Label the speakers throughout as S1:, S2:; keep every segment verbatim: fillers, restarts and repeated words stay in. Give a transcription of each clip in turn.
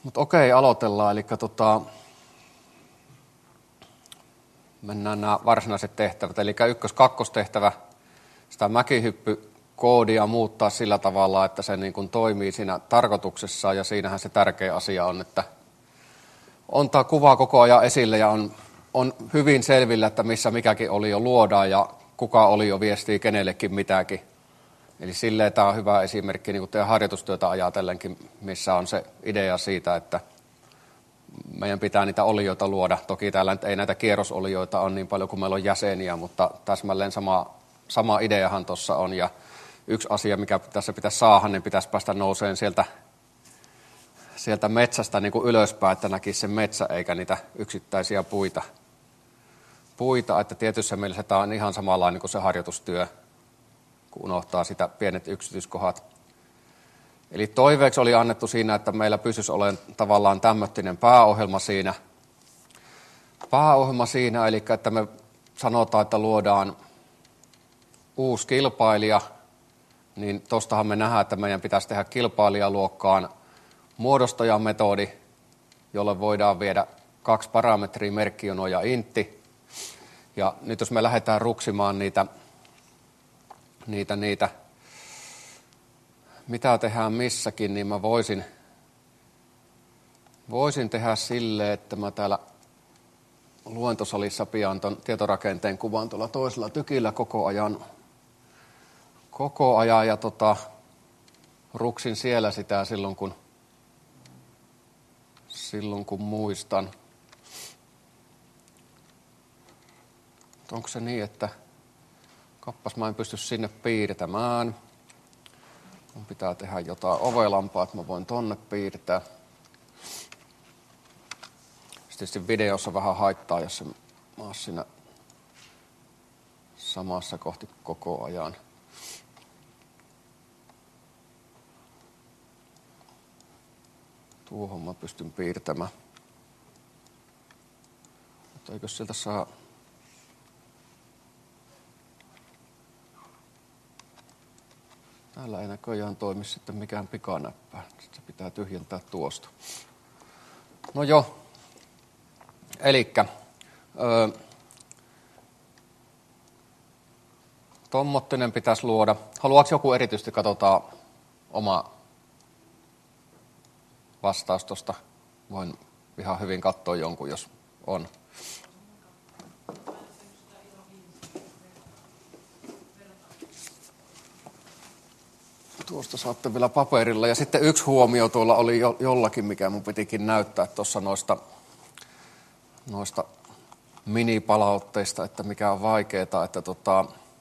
S1: Mutta okei, aloitellaan. Eli tota, mennään nämä varsinaiset tehtävät. Eli ykkös-kakkostehtävä, sitä mäkihyppykoodia muuttaa sillä tavalla, että se niin kuin toimii siinä tarkoituksessa. Ja siinähän se tärkeä asia on, että on tämä kuva koko ajan esille ja on, on hyvin selvillä, että missä mikäkin oli jo luodaan ja kuka oli jo viestii kenellekin mitäkin. Eli silleen tämä on hyvä esimerkki niin kuin teidän harjoitustyötä ajatellenkin, missä on se idea siitä, että meidän pitää niitä olioita luoda. Toki täällä ei näitä kierrosolioita ole niin paljon kuin meillä on jäseniä, mutta täsmälleen sama, sama ideahan tuossa on. Ja yksi asia, mikä tässä pitäisi saada, niin pitäisi päästä nouseen sieltä, sieltä metsästä niin kuin ylöspäin, että näkisi sen metsä eikä niitä yksittäisiä puita. Puita, että tietyssä mielessä tämä on ihan samanlainen kuin se harjoitustyö, kun unohtaa sitä pienet yksityiskohdat. Eli toiveeksi oli annettu siinä, että meillä pysyisi olemaan tavallaan tämmöinen pääohjelma siinä. Pääohjelma siinä, eli että me sanotaan, että luodaan uusi kilpailija, niin tuostahan me nähdään, että meidän pitäisi tehdä kilpailijaluokkaan muodostajametodi, jolle voidaan viedä kaksi parametria, merkkijono ja intti. Ja nyt jos me lähdetään ruksimaan niitä, niitä, niitä mitä tehdään missäkin, niin mä voisin, voisin tehdä silleen, että mä täällä luentosalissa pian ton tietorakenteen kuvan tuolla toisella tykillä koko ajan, koko ajan ja tota, ruksin siellä sitä silloin kun, silloin kun muistan. Onko se niin, että kappas mä en pysty sinne piirtämään. Mun pitää tehdä jotain ovelampaa, että mä voin tonne piirtää. Tietysti videossa vähän haittaa, jos mä oon siinä samassa kohti koko ajan. Tuohon mä pystyn piirtämään. Mutta eikö sieltä saa... Täällä ei näköjään toimi sitten mikään pikanäppää. Sitten se pitää tyhjentää tuosta. No joo. Elikkä. Öö, tommottinen pitäisi luoda. Haluaako joku erityisesti katsotaan oma vastaus tuosta? Voin ihan hyvin katsoa jonkun, jos on. Tuosta saatte vielä paperilla. Ja sitten yksi huomio tuolla oli jo, jollakin, mikä mun pitikin näyttää tuossa noista, noista minipalautteista, että mikä on vaikeaa. Että tota,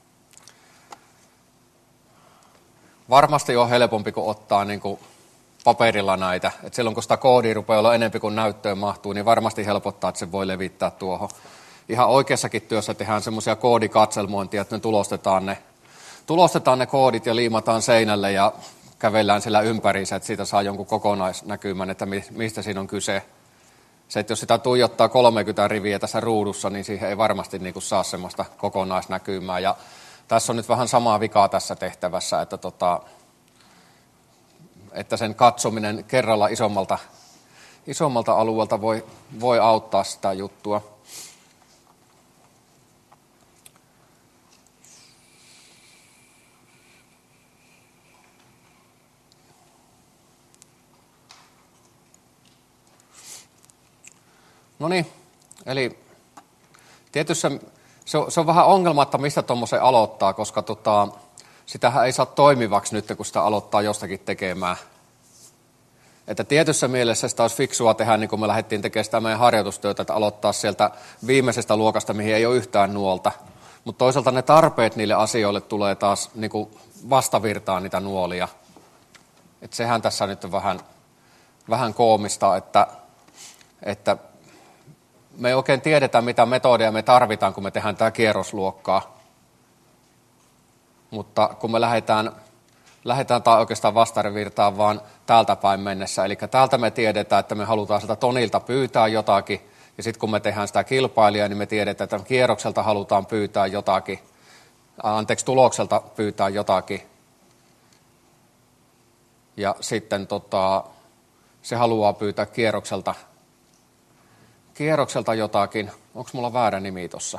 S1: varmasti on helpompi kuin ottaa niin kuin paperilla näitä. Et silloin kun sitä koodia rupeaa olla enemmän kuin näyttöön mahtuu, niin varmasti helpottaa, että se voi levittää tuohon. Ihan oikeassakin työssä tehdään semmoisia koodikatselmointia, että ne tulostetaan ne Tulostetaan ne koodit ja liimataan seinälle ja kävellään siellä ympäriinsä, että siitä saa jonkun kokonaisnäkymän, että mistä siinä on kyse. Se, että jos sitä tuijottaa kolmekymmentä riviä tässä ruudussa, niin siihen ei varmasti niin kuin saa semmoista kokonaisnäkymää. Ja tässä on nyt vähän samaa vikaa tässä tehtävässä, että, tota, että sen katsominen kerralla isommalta, isommalta alueelta voi, voi auttaa sitä juttua. No niin, eli tietysti se on, se on vähän ongelma, että mistä tuommoisen aloittaa, koska tota, sitähän ei saa toimivaksi nyt, kun sitä aloittaa jostakin tekemään. Että tietyssä mielessä sitä olisi fiksua tehdä, niin kuin me lähdettiin tekemään sitä meidän harjoitustyötä, että aloittaa sieltä viimeisestä luokasta, mihin ei ole yhtään nuolta. Mutta toisaalta ne tarpeet niille asioille tulee taas niin kuin vastavirtaan niitä nuolia. Että sehän tässä nyt on vähän, vähän koomista, että... että me ei oikein tiedetä, mitä metodeja me tarvitaan, kun me tehdään tämä kierrosluokkaa. Mutta kun me lähdetään, lähdetään tai oikeastaan vastavirtaan vaan täältä päin mennessä. Eli täältä me tiedetään, että me halutaan sieltä tonilta pyytää jotakin. Ja sitten kun me tehdään sitä kilpailijaa, niin me tiedetään, että kierrokselta halutaan pyytää jotakin. Anteeksi, tulokselta pyytää jotakin. Ja sitten tota, se haluaa pyytää kierrokselta, kierrokselta jotakin. Onko mulla väärä nimi tuossa?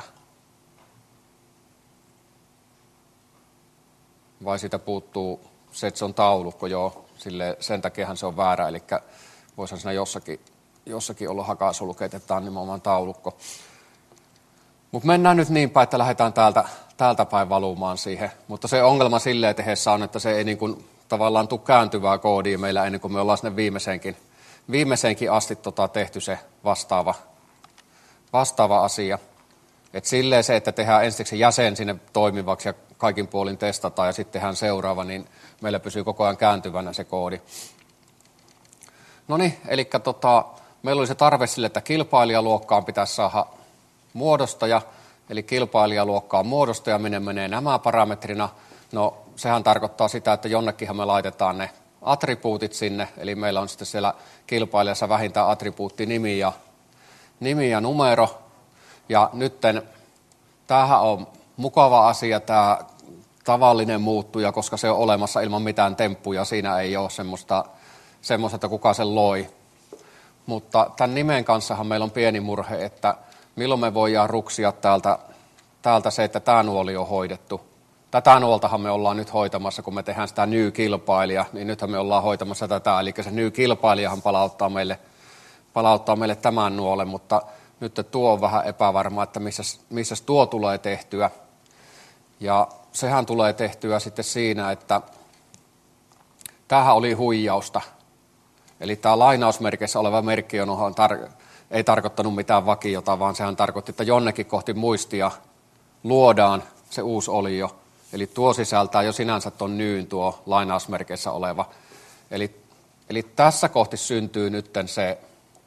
S1: Vai siitä puuttuu se, että se on taulukko, joo. Sille, sen takiahan se on väärä, eli voisihan siinä jossakin, jossakin olla hakasulkeet, että tämä on nimenomaan taulukko. Mutta mennään nyt niin päin, että lähdetään täältä, täältä päin valumaan siihen. Mutta se ongelma silleen tehdessä on, että se ei niin kuin tavallaan tule kääntyvää koodia meillä ennen kuin me ollaan sinne viimeiseenkin, viimeiseenkin asti tota tehty se vastaava, vastaava asia. Et silleen se, että tehdään ensiksi jäsen sinne toimivaksi ja kaikin puolin testataan ja sitten tehdään seuraava, niin meillä pysyy koko ajan kääntyvänä se koodi. No niin, eli tota, meillä oli se tarve sille, että kilpailijaluokkaan pitäisi saada muodostaja, eli kilpailijaluokkaan muodostaja, minne menee nämä parametrina. No sehän tarkoittaa sitä, että jonnekinhan me laitetaan ne attribuutit sinne, eli meillä on sitten siellä kilpailijassa vähintään attribuutti nimi ja, nimi ja numero. Ja nytten tämähän on mukava asia, tämä tavallinen muuttuja, koska se on olemassa ilman mitään temppuja. Siinä ei ole semmoista, semmoista että kuka sen loi. Mutta tämän nimen kanssahan meillä on pieni murhe, että milloin me voidaan ruksia täältä, täältä se, että tämä nuoli on hoidettu. Tätä nuoltahan me ollaan nyt hoitamassa, kun me tehdään sitä new-kilpailija, niin nythän me ollaan hoitamassa tätä. Eli se new-kilpailijahan palauttaa meille, palauttaa meille tämän nuolen, mutta nyt tuo on vähän epävarma, että missä, missä tuo tulee tehtyä. Ja sehän tulee tehtyä sitten siinä, että tämähän oli huijausta. Eli tämä lainausmerkeissä oleva merkki johon tar- ei tarkoittanut mitään vakiota, vaan sehän tarkoitti, että jonnekin kohti muistia luodaan se uusi olio. Eli tuo sisältää jo sinänsä tuon nyyn tuo lainausmerkeissä oleva. Eli, eli tässä kohti syntyy nyt se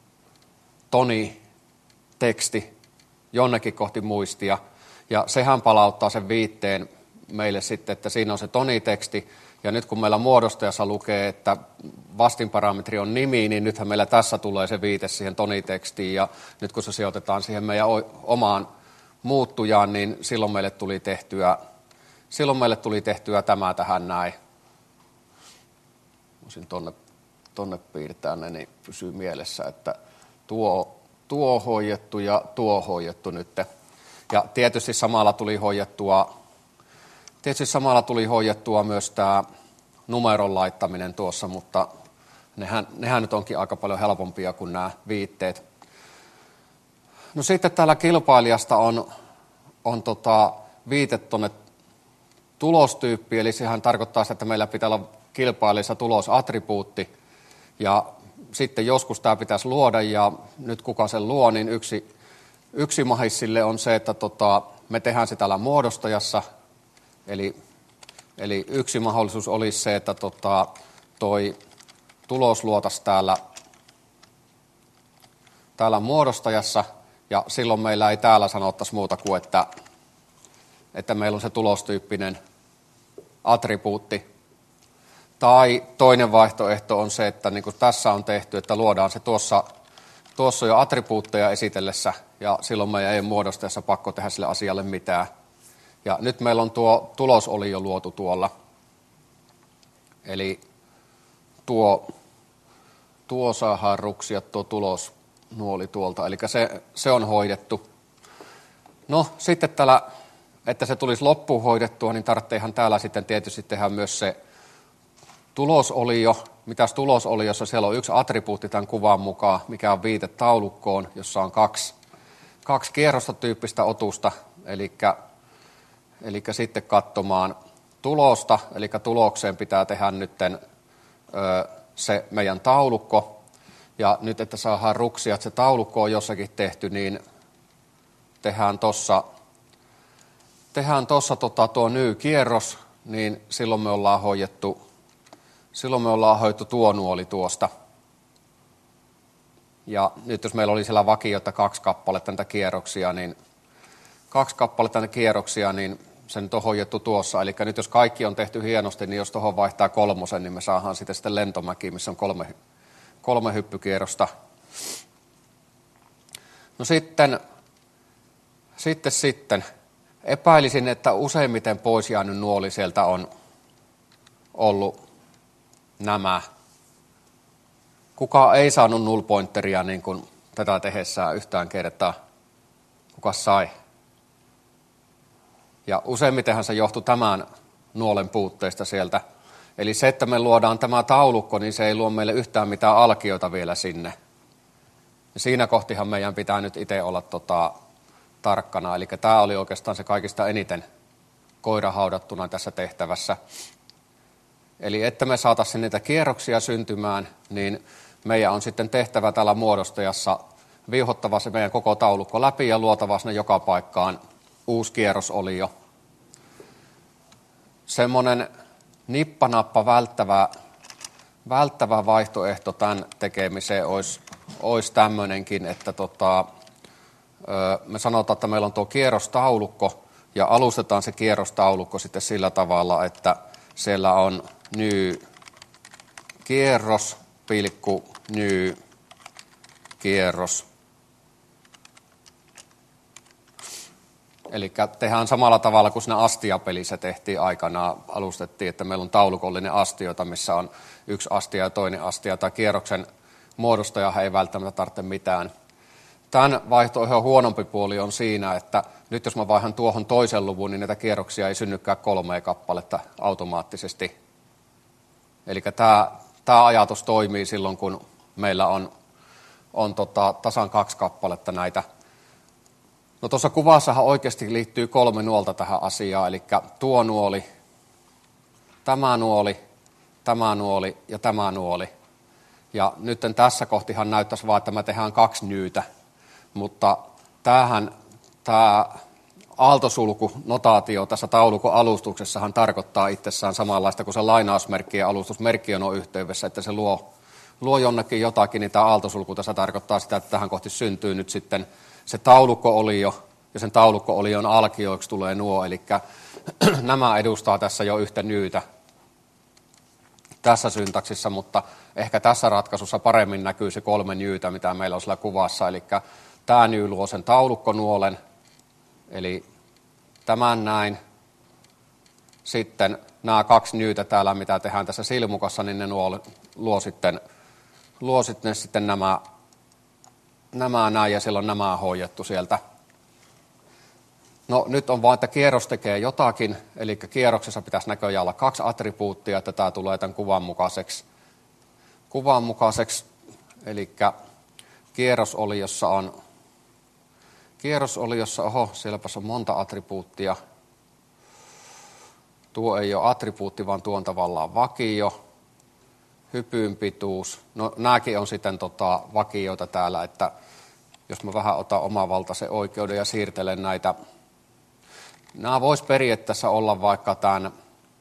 S1: Toni-teksti jonnekin kohti muistia. Ja sehän palauttaa sen viitteen meille sitten, että siinä on se Toni-teksti. Ja nyt kun meillä muodostajassa lukee, että vastinparametri on nimi, niin nythän meillä tässä tulee se viite siihen Toni-tekstiin. Ja nyt kun se sijoitetaan siihen meidän omaan muuttujaan, niin silloin meille tuli tehtyä, silloin meille tuli tehtyä tämä tähän näin. Voisin tonne, tonne piirtää ne, niin pysyy mielessä, että tuo, tuo hoidettu ja tuo hoidettu nyt. Ja tietysti samalla tuli hoidettua, tietysti samalla tuli hoidettua myös tämä numeron laittaminen tuossa, mutta nehän, nehän nyt onkin aika paljon helpompia kuin nämä viitteet. No sitten täällä kilpailijasta on, on tota viite tuonne tulostyyppi, eli sehän tarkoittaa sitä, että meillä pitää olla kilpailijassa tulosattribuutti, ja sitten joskus tämä pitäisi luoda, ja nyt kuka sen luo, niin yksi, yksi mahis sille on se, että tota, me tehdään se täällä muodostajassa, eli, eli yksi mahdollisuus olisi se, että tota, toi tulos luotaisiin täällä, täällä muodostajassa, ja silloin meillä ei täällä sanottaisi muuta kuin, että, että meillä on se tulostyyppinen attribuutti. Tai toinen vaihtoehto on se, että niin kuin tässä on tehty, että luodaan se tuossa, tuossa jo attribuutteja esitellessä, ja silloin meidän ei muodostajassa pakko tehdä sille asialle mitään. Ja nyt meillä on tuo tulos oli jo luotu tuolla. Eli tuo, tuo saadaan ruksia tuo tulos nuoli tuolta, eli se, se on hoidettu. No sitten täällä, että se tulisi loppuun hoidettua, niin tarvitseehan täällä sitten tietysti tehdä myös se tulosolio. Mitäs tulosoliossa? Siellä on yksi attribuutti tämän kuvan mukaan, mikä on viite taulukkoon, jossa on kaksi, kaksi kierrosta tyyppistä otusta, eli, eli sitten katsomaan tulosta, eli tulokseen pitää tehdä nytten ö, se meidän taulukko. Ja nyt, että saadaan ruksia, että se taulukko on jossakin tehty, niin tehdään tuossa tehdään tossa, tota, tuo ny-kierros, niin silloin me ollaan hoidettu, silloin me ollaan hoidettu tuo nuoli tuosta. Ja nyt jos meillä oli siellä vakiota kaksi kappaletta näitä kierroksia, niin kaksi kappaletta näitä kierroksia, niin se nyt on hoidettu tuossa. Eli nyt jos kaikki on tehty hienosti, niin jos tuohon vaihtaa kolmosen, niin me saadaan sitten, sitten lentomäki, missä on kolme kolme hyppykierrosta. No sitten, sitten, sitten. Epäilisin, että useimmiten pois jäänyt nuoli sieltä on ollut nämä kuka ei saanut null pointeria niin kuin tätä tehessään yhtään kertaa? Kuka sai? Ja useimmitenhan se johtui tämän nuolen puutteesta sieltä. Eli se, että me luodaan tämä taulukko, niin se ei luo meille yhtään mitään alkioita vielä sinne. Ja siinä kohtihan meidän pitää nyt itse olla tota, tarkkana. Eli tämä oli oikeastaan se kaikista eniten koira haudattuna tässä tehtävässä. Eli että me saataisiin niitä kierroksia syntymään, niin meidän on sitten tehtävä täällä muodostajassa viuhottava se meidän koko taulukko läpi ja luotava sinne joka paikkaan uusi kierrosolio. Semmoinen nippanappa välttävä, välttävä vaihtoehto tämän tekemiseen olisi, olisi tämmöinenkin, että tota, me sanotaan, että meillä on tuo kierrostaulukko ja alustetaan se kierrostaulukko sitten sillä tavalla, että siellä on ny kierros, pilkku, ny kierros. Eli tehdään samalla tavalla kuin siinä astiapelissä tehtiin aikanaan, alustettiin, että meillä on taulukollinen astioita, missä on yksi astia ja toinen astia, tai kierroksen muodostajahan ei välttämättä tarvitse mitään. Tämän vaihtoehdon huonompi puoli on siinä, että nyt jos mä vaihan tuohon toisen luvun, niin näitä kierroksia ei synnykään kolmea kappaletta automaattisesti. Eli tämä, tämä ajatus toimii silloin, kun meillä on, on tota, tasan kaksi kappaletta näitä. No tuossa kuvassahan oikeasti liittyy kolme nuolta tähän asiaan, eli tuo nuoli, tämä nuoli, tämä nuoli ja tämä nuoli. Ja nyt tässä kohtihan näyttäisi vaan, että me tehdään kaksi nyytä, mutta tämähän, tämä aaltosulku, notaatio tässä taulukon alustuksessahan tarkoittaa itsessään samanlaista kuin se lainausmerkki ja alustusmerkki on yhteydessä, että se luo, luo jonnekin jotakin, niin tämä aaltosulku tässä tarkoittaa sitä, että tähän kohti syntyy nyt sitten se taulukko-olio, ja sen taulukko-olion alkioiksi tulee nuo, eli nämä edustaa tässä jo yhtä nyytä tässä syntaksissa, mutta ehkä tässä ratkaisussa paremmin näkyy se kolme nyytä, mitä meillä on siellä kuvassa, eli tämä nyy luo sen taulukkonuolen, eli tämän näin, sitten nämä kaksi nyytä täällä, mitä tehdään tässä silmukassa, niin ne luo, luo sitten, luo sitten, sitten nämä Nämä näin ja silloin nämä on hoidettu sieltä. No nyt on vaan, että kierros tekee jotakin, eli kierroksessa pitäisi näköjään olla kaksi attribuuttia, että tämä tulee tämän kuvan mukaiseksi. Kuvan mukaiseksi, eli kierrosoliossa on, kierrosoliossa, oho, sielläpäs on monta attribuuttia. Tuo ei ole attribuutti, vaan tuo on tavallaan vakio. Hypyn pituus. No nämäkin on sitten tota, vakioita täällä, että jos mä vähän otan omavaltaisen oikeuden ja siirtelen näitä. Nämä vois periaatteessa olla vaikka tämän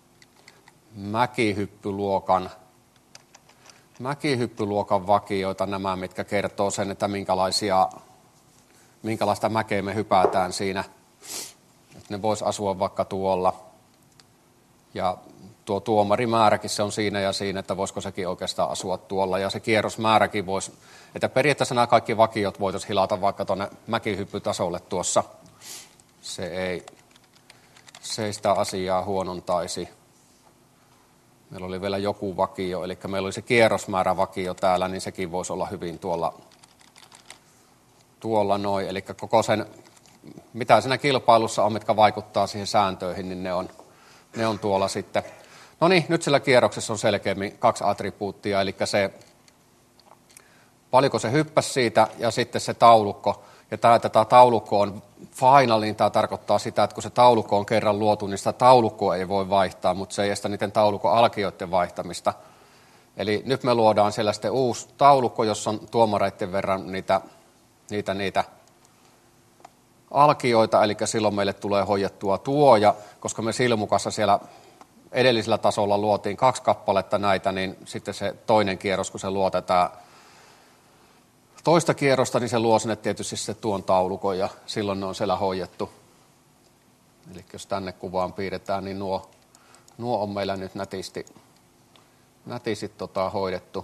S1: mäkihyppyluokan, mäkihyppyluokan vakioita nämä, mitkä kertoo sen, että minkälaisia, minkälaista mäkeä me hypätään siinä. Että ne vois asua vaikka tuolla. Ja tuo tuomarimääräkin se on siinä ja siinä, että voisiko sekin oikeastaan asua tuolla. Ja se kierrosmääräkin voisi, että periaatteessa nämä kaikki vakiot voitaisiin hilata vaikka tuonne mäkihyppytasolle tuossa. Se ei, se ei sitä asiaa huonontaisi. Meillä oli vielä joku vakio, eli meillä oli se kierrosmäärä vakio täällä, niin sekin voisi olla hyvin tuolla, tuolla noin. Eli koko sen, mitä siinä kilpailussa on, mitkä vaikuttaa siihen sääntöihin, niin ne on, ne on tuolla sitten. No niin, nyt sillä kierroksessa on selkeämmin kaksi attribuuttia, eli se, paljonko se hyppäsi siitä, ja sitten se taulukko. Ja tämä, että tämä taulukko on final, niin tämä tarkoittaa sitä, että kun se taulukko on kerran luotu, niin sitä taulukkoa ei voi vaihtaa, mutta se ei estä niiden taulukon alkioiden vaihtamista. Eli nyt me luodaan siellä sitten uusi taulukko, jossa on tuomareiden verran niitä, niitä, niitä alkioita, eli silloin meille tulee hoidettua tuo, ja koska me silmukassa siellä edellisellä tasolla luotiin kaksi kappaletta näitä, niin sitten se toinen kierros, kun se luotetaan toista kierrosta, niin se luo sinne tietysti se tuon taulukon, ja silloin ne on siellä hoidettu. Eli jos tänne kuvaan piirretään, niin nuo, nuo on meillä nyt nätisti, nätisti tota, hoidettu.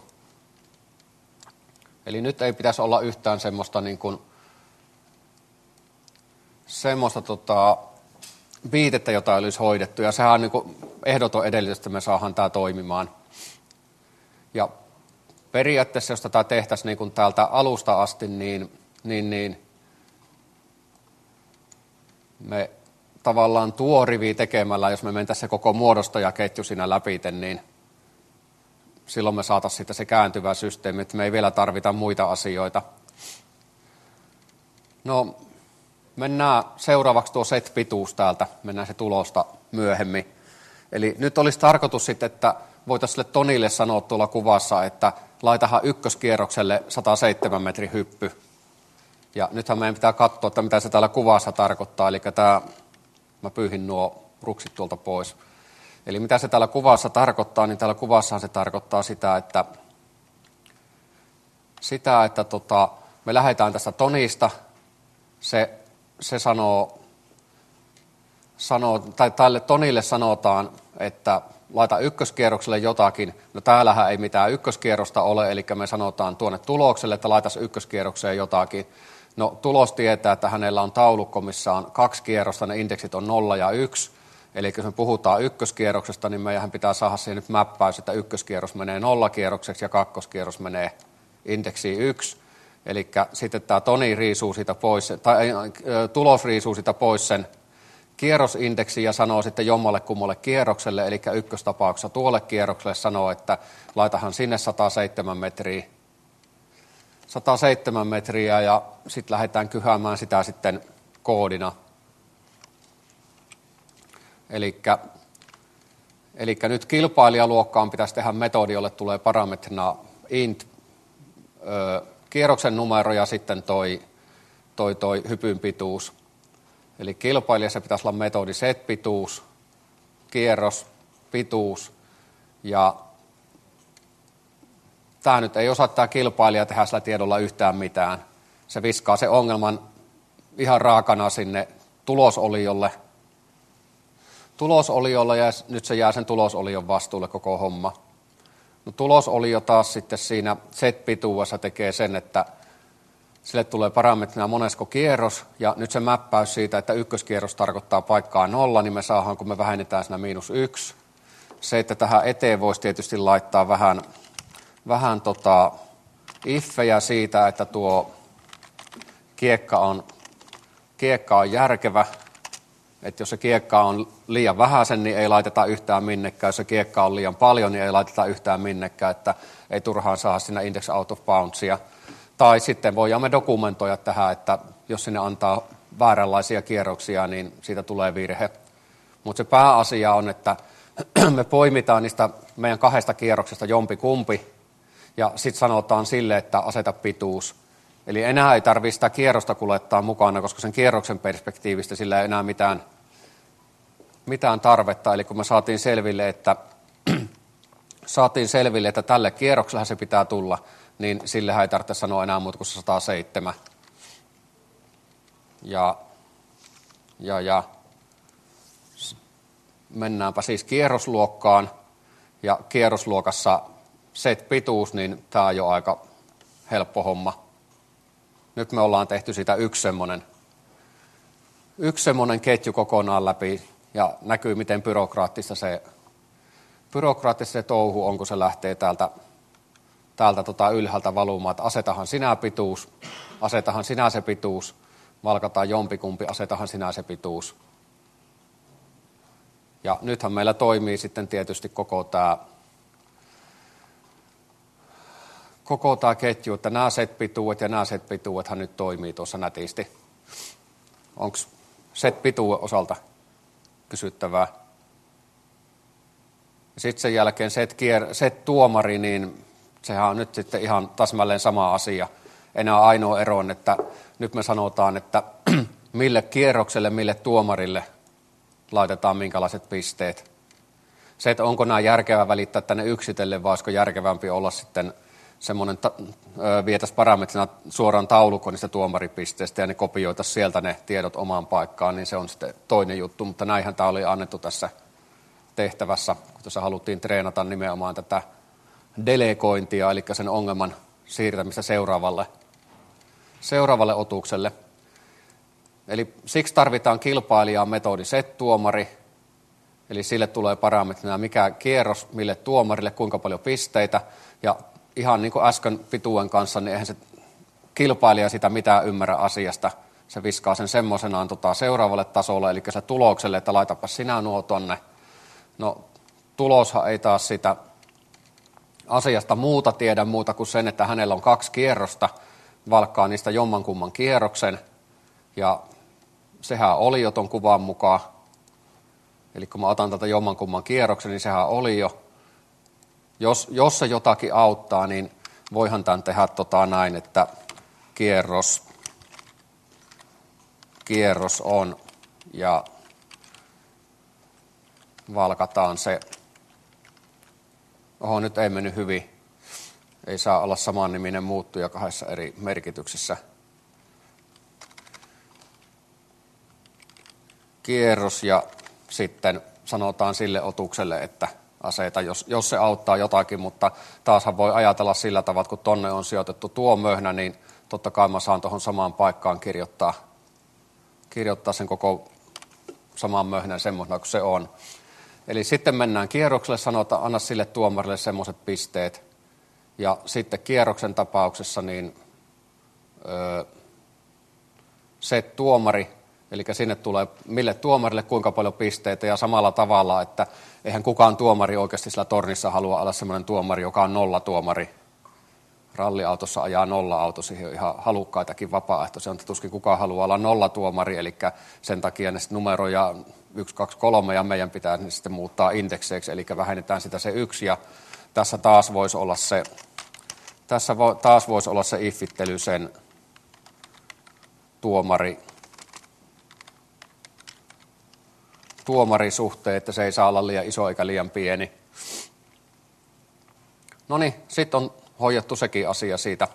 S1: Eli nyt ei pitäisi olla yhtään semmoista, niin kuin, semmoista tota, viitettä, jota olisi hoidettu, ja sehän on niin kuin ehdoton edellytys, että me saadaan tämä toimimaan. Ja periaatteessa, jos tätä tehtäisiin niin kuin täältä alusta asti, niin, niin, niin me tavallaan tuo rivi tekemällä, jos me mentäisiin se koko muodostajaketju siinä läpi, niin silloin me saataisiin siitä se kääntyvä systeemi, että me ei vielä tarvita muita asioita. No, mennään seuraavaksi tuo set-pituus täältä, mennään se tulosta myöhemmin. Eli nyt olisi tarkoitus sitten, että voitaisiin sille Tonille sanoa tuolla kuvassa, että laitahan ykköskierrokselle sata seitsemän metrin hyppy. Ja nythän meidän pitää katsoa, että mitä se täällä kuvassa tarkoittaa, eli tämä, mä pyyhin nuo ruksit tuolta pois. Eli mitä se täällä kuvassa tarkoittaa, niin täällä kuvassahan se tarkoittaa sitä, että, sitä, että tota, me lähdetään tästä Tonista, se, se sanoo, sanoo, tai tälle Tonille sanotaan, että laita ykköskierrokselle jotakin. No täällähän ei mitään ykköskierrosta ole, eli me sanotaan tuonne tulokselle, että laitaisi ykköskierrokseen jotakin. No tulos tietää, että hänellä on taulukko, missä on kaksi kierrosta, ne indeksit on nolla ja yksi. Eli jos me puhutaan ykköskierroksesta, niin meidän pitää saada siihen nyt mäppäys, että ykköskierros menee nollakierrokseksi ja kakkoskierros menee indeksiin yksi. Eli sitten tämä Toni riisuu siitä pois, tai tulos riisuu siitä pois sen kierrosindeksi ja sanoo sitten jommalle kummalle kierrokselle, eli ykköstapauksessa tuolle kierrokselle sanoo, että laitahan sinne sata seitsemän metriä, sata seitsemän metriä ja sitten lähdetään kyhäämään sitä sitten koodina. Elikkä, elikkä nyt kilpailijaluokkaan pitäisi tehdä metodi, jolle tulee parametrina int, ö, kierroksen numero ja sitten toi, toi, toi hypyn pituus. Eli kilpailijassa pitäisi olla metodi set-pituus, kierros, pituus ja tämä nyt ei osaa tämä kilpailija tehdä sillä tiedolla yhtään mitään. Se viskaa se ongelman ihan raakana sinne tulosoliolle. Tulosoliolle ja nyt se jää sen tulosolion vastuulle koko homma. No, tulosolio taas sitten siinä set-pituudessa tekee sen, että sille tulee parametrina monesko kierros, ja nyt se mäppäys siitä, että ykköskierros tarkoittaa paikkaa nolla, niin me saadaan, kun me vähennetään siinä miinus yksi. Se, että tähän eteen voisi tietysti laittaa vähän, vähän tota iffejä siitä, että tuo kiekka on, kiekka on järkevä. Että jos se kiekka on liian vähäisen, niin ei laiteta yhtään minnekään. Jos se kiekka on liian paljon, niin ei laiteta yhtään minnekään, että ei turhaan saada siinä index out of boundsia. Tai sitten voidaan me dokumentoida tähän, että jos sinne antaa vääränlaisia kierroksia, niin siitä tulee virhe. Mutta se pääasia on, että me poimitaan niistä meidän kahdesta kierroksesta jompi kumpi, ja sitten sanotaan sille, että aseta pituus. Eli enää ei tarvitse sitä kierrosta kuljettaa mukana, koska sen kierroksen perspektiivistä sillä ei enää mitään, mitään tarvetta. Eli kun me saatiin selville, että, saatiin selville, että tälle kierroksella se pitää tulla, niin sillehän ei tarvitse sanoa enää muuta kuin sata seitsemän. Ja, ja, ja mennäänpä siis kierrosluokkaan. Ja kierrosluokassa set-pituus, niin tämä on jo aika helppo homma. Nyt me ollaan tehty siitä yksi semmoinen, yksi semmoinen ketju kokonaan läpi ja näkyy, miten byrokraattista se, byrokraattista se touhu on, kun se lähtee täältä, täältä tota ylhäältä valumaan, että asetahan sinä pituus, asetahan sinä se pituus, valkataan jompikumpi, asetahan sinä se pituus. Ja nythän meillä toimii sitten tietysti koko tämä koko tämä ketju, että nämä set-pituudet ja nämä set-pituudethan nyt toimii tuossa nätisti. Onko set-pituuden osalta kysyttävää? Sitten sen jälkeen set-tuomari, niin sehän on nyt sitten ihan täsmälleen sama asia. Enää ainoa ero on, että nyt me sanotaan, että mille kierrokselle, mille tuomarille laitetaan minkälaiset pisteet. Se, että onko nämä järkevää välittää tänne yksitellen, vai olisiko järkevämpi olla sitten semmoinen, vietäisiin parametrina suoraan taulukon niistä tuomaripisteistä ja ne kopioitaisiin sieltä ne tiedot omaan paikkaan, niin se on sitten toinen juttu. Mutta näinhän tämä oli annettu tässä tehtävässä, kun tässä haluttiin treenata nimenomaan tätä delegointia, eli sen ongelman siirtämistä seuraavalle, seuraavalle otukselle. Eli siksi tarvitaan kilpailijaan metodi set-tuomari, eli sille tulee parametrina mikä kierros, mille tuomarille, kuinka paljon pisteitä, ja ihan niin kuin äsken pituuden kanssa, niin eihän se kilpailija sitä mitään ymmärrä asiasta. Se viskaa sen semmoisenaan tota seuraavalle tasolle, eli se tulokselle, että laitapa sinä nuo tonne. No tuloshan ei taas sitä asiasta muuta tiedä muuta kuin sen, että hänellä on kaksi kierrosta, valkkaa niistä jommankumman kierroksen, ja sehän oli jo ton kuvan mukaan. Eli kun mä otan tätä jommankumman kierroksen, niin sehän oli jo. Jos, jos se jotakin auttaa, niin voihan tämän tehdä tota näin, että kierros, kierros on, ja valkataan se. Oho, nyt ei mennyt hyvin. Ei saa olla samanniminen muuttuja kahdessa eri merkityksessä. Kierros ja sitten sanotaan sille otukselle, että aseta, jos, jos se auttaa jotakin, mutta taashan voi ajatella sillä tavalla, että kun tonne on sijoitettu tuo möhnä, niin totta kai mä saan tuohon samaan paikkaan kirjoittaa, kirjoittaa sen koko saman möhnän semmoisena kuin se on. Eli sitten mennään kierrokselle, sanotaan, anna sille tuomarille semmoiset pisteet. Ja sitten kierroksen tapauksessa niin öö, se tuomari, eli sinne tulee mille tuomarille kuinka paljon pisteitä ja samalla tavalla, että eihän kukaan tuomari oikeasti sillä tornissa halua olla semmoinen tuomari, joka on nolla tuomari. Ralliautossa ajaa nolla-auto, siihen on ihan halukkaitakin vapaaehtoisia, mutta tuskin kukaan haluaa olla nollatuomari, eli sen takia ne numeroja yksi, kaksi, kolme ja meidän pitää ne sitten muuttaa indekseiksi, eli vähennetään sitä se yksi ja tässä taas voisi olla se, tässä vo, taas voisi olla se iffittely sen tuomari, tuomarisuhteen, että se ei saa olla liian iso eikä liian pieni. No niin, sitten on hoidettu sekin asia siitä.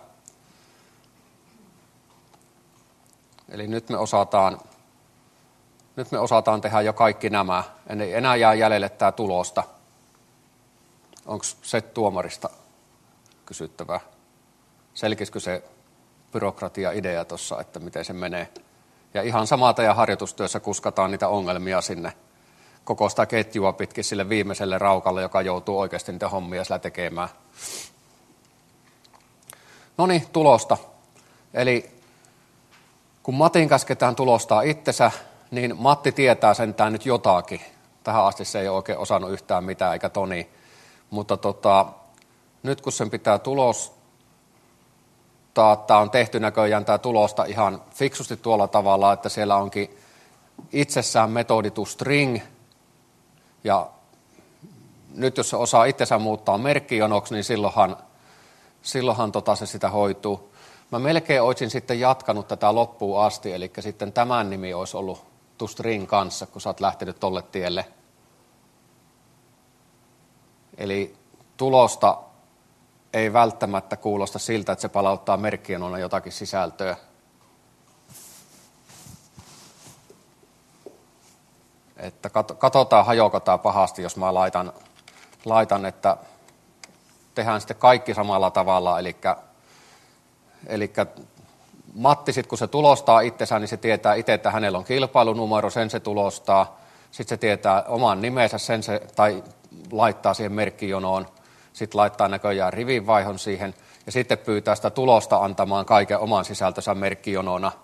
S1: Eli nyt me osataan, nyt me osataan tehdä jo kaikki nämä. Ei enää jää jäljelle tämä tulosta. Onko se tuomarista kysyttävää? Selkisikö se byrokratia-idea tuossa, että miten se menee? Ja ihan samaa teidän harjoitustyössä kuskataan niitä ongelmia sinne koko sitä ketjua pitkin sille viimeiselle raukalle, joka joutuu oikeasti niitä hommia sillä tekemään. No niin, tulosta. Eli kun Matin käsketään tulostaa itsensä, niin Matti tietää sentään nyt jotakin. Tähän asti se ei ole oikein osannut yhtään mitään, eikä Toni. Mutta tota, nyt kun sen pitää tulostaa, tämä on tehty näköjään tämä tulosta ihan fiksusti tuolla tavalla, että siellä onkin itsessään metodi to string. Ja nyt jos se osaa itsensä muuttaa merkkijonoksi, niin silloinhan, silloinhan tota se sitä hoituu. Mä melkein olisin sitten jatkanut tätä loppuun asti, eli sitten tämän nimi olisi ollut to string kanssa, kun sä oot lähtenyt tolle tielle. Eli tulosta ei välttämättä kuulosta siltä, että se palauttaa merkkijonona jotakin sisältöä. Että katsotaan, hajoako tämä pahasti, jos mä laitan, laitan, että tehdään sitten kaikki samalla tavalla. Eli, eli Matti, sit kun se tulostaa itsensä, niin se tietää itse, että hänellä on kilpailunumero, sen se tulostaa. Sitten se tietää oman nimensä, sen se, tai laittaa siihen merkkijonoon. Sitten laittaa näköjään rivinvaihon siihen, ja sitten pyytää sitä tulosta antamaan kaiken oman sisältönsä merkkijonona.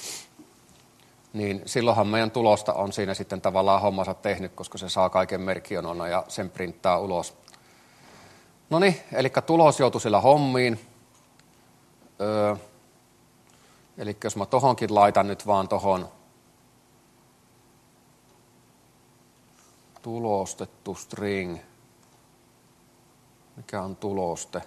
S1: Niin silloinhan meidän tulosta on siinä sitten tavallaan hommansa tehnyt, koska se saa kaiken merkkijonona ja sen printtaa ulos. No niin, eli tulos joutui sillä hommiin. Öö, eli jos mä tohonkin laitan nyt vaan tohon tulostettu string. Mikä on tuloste?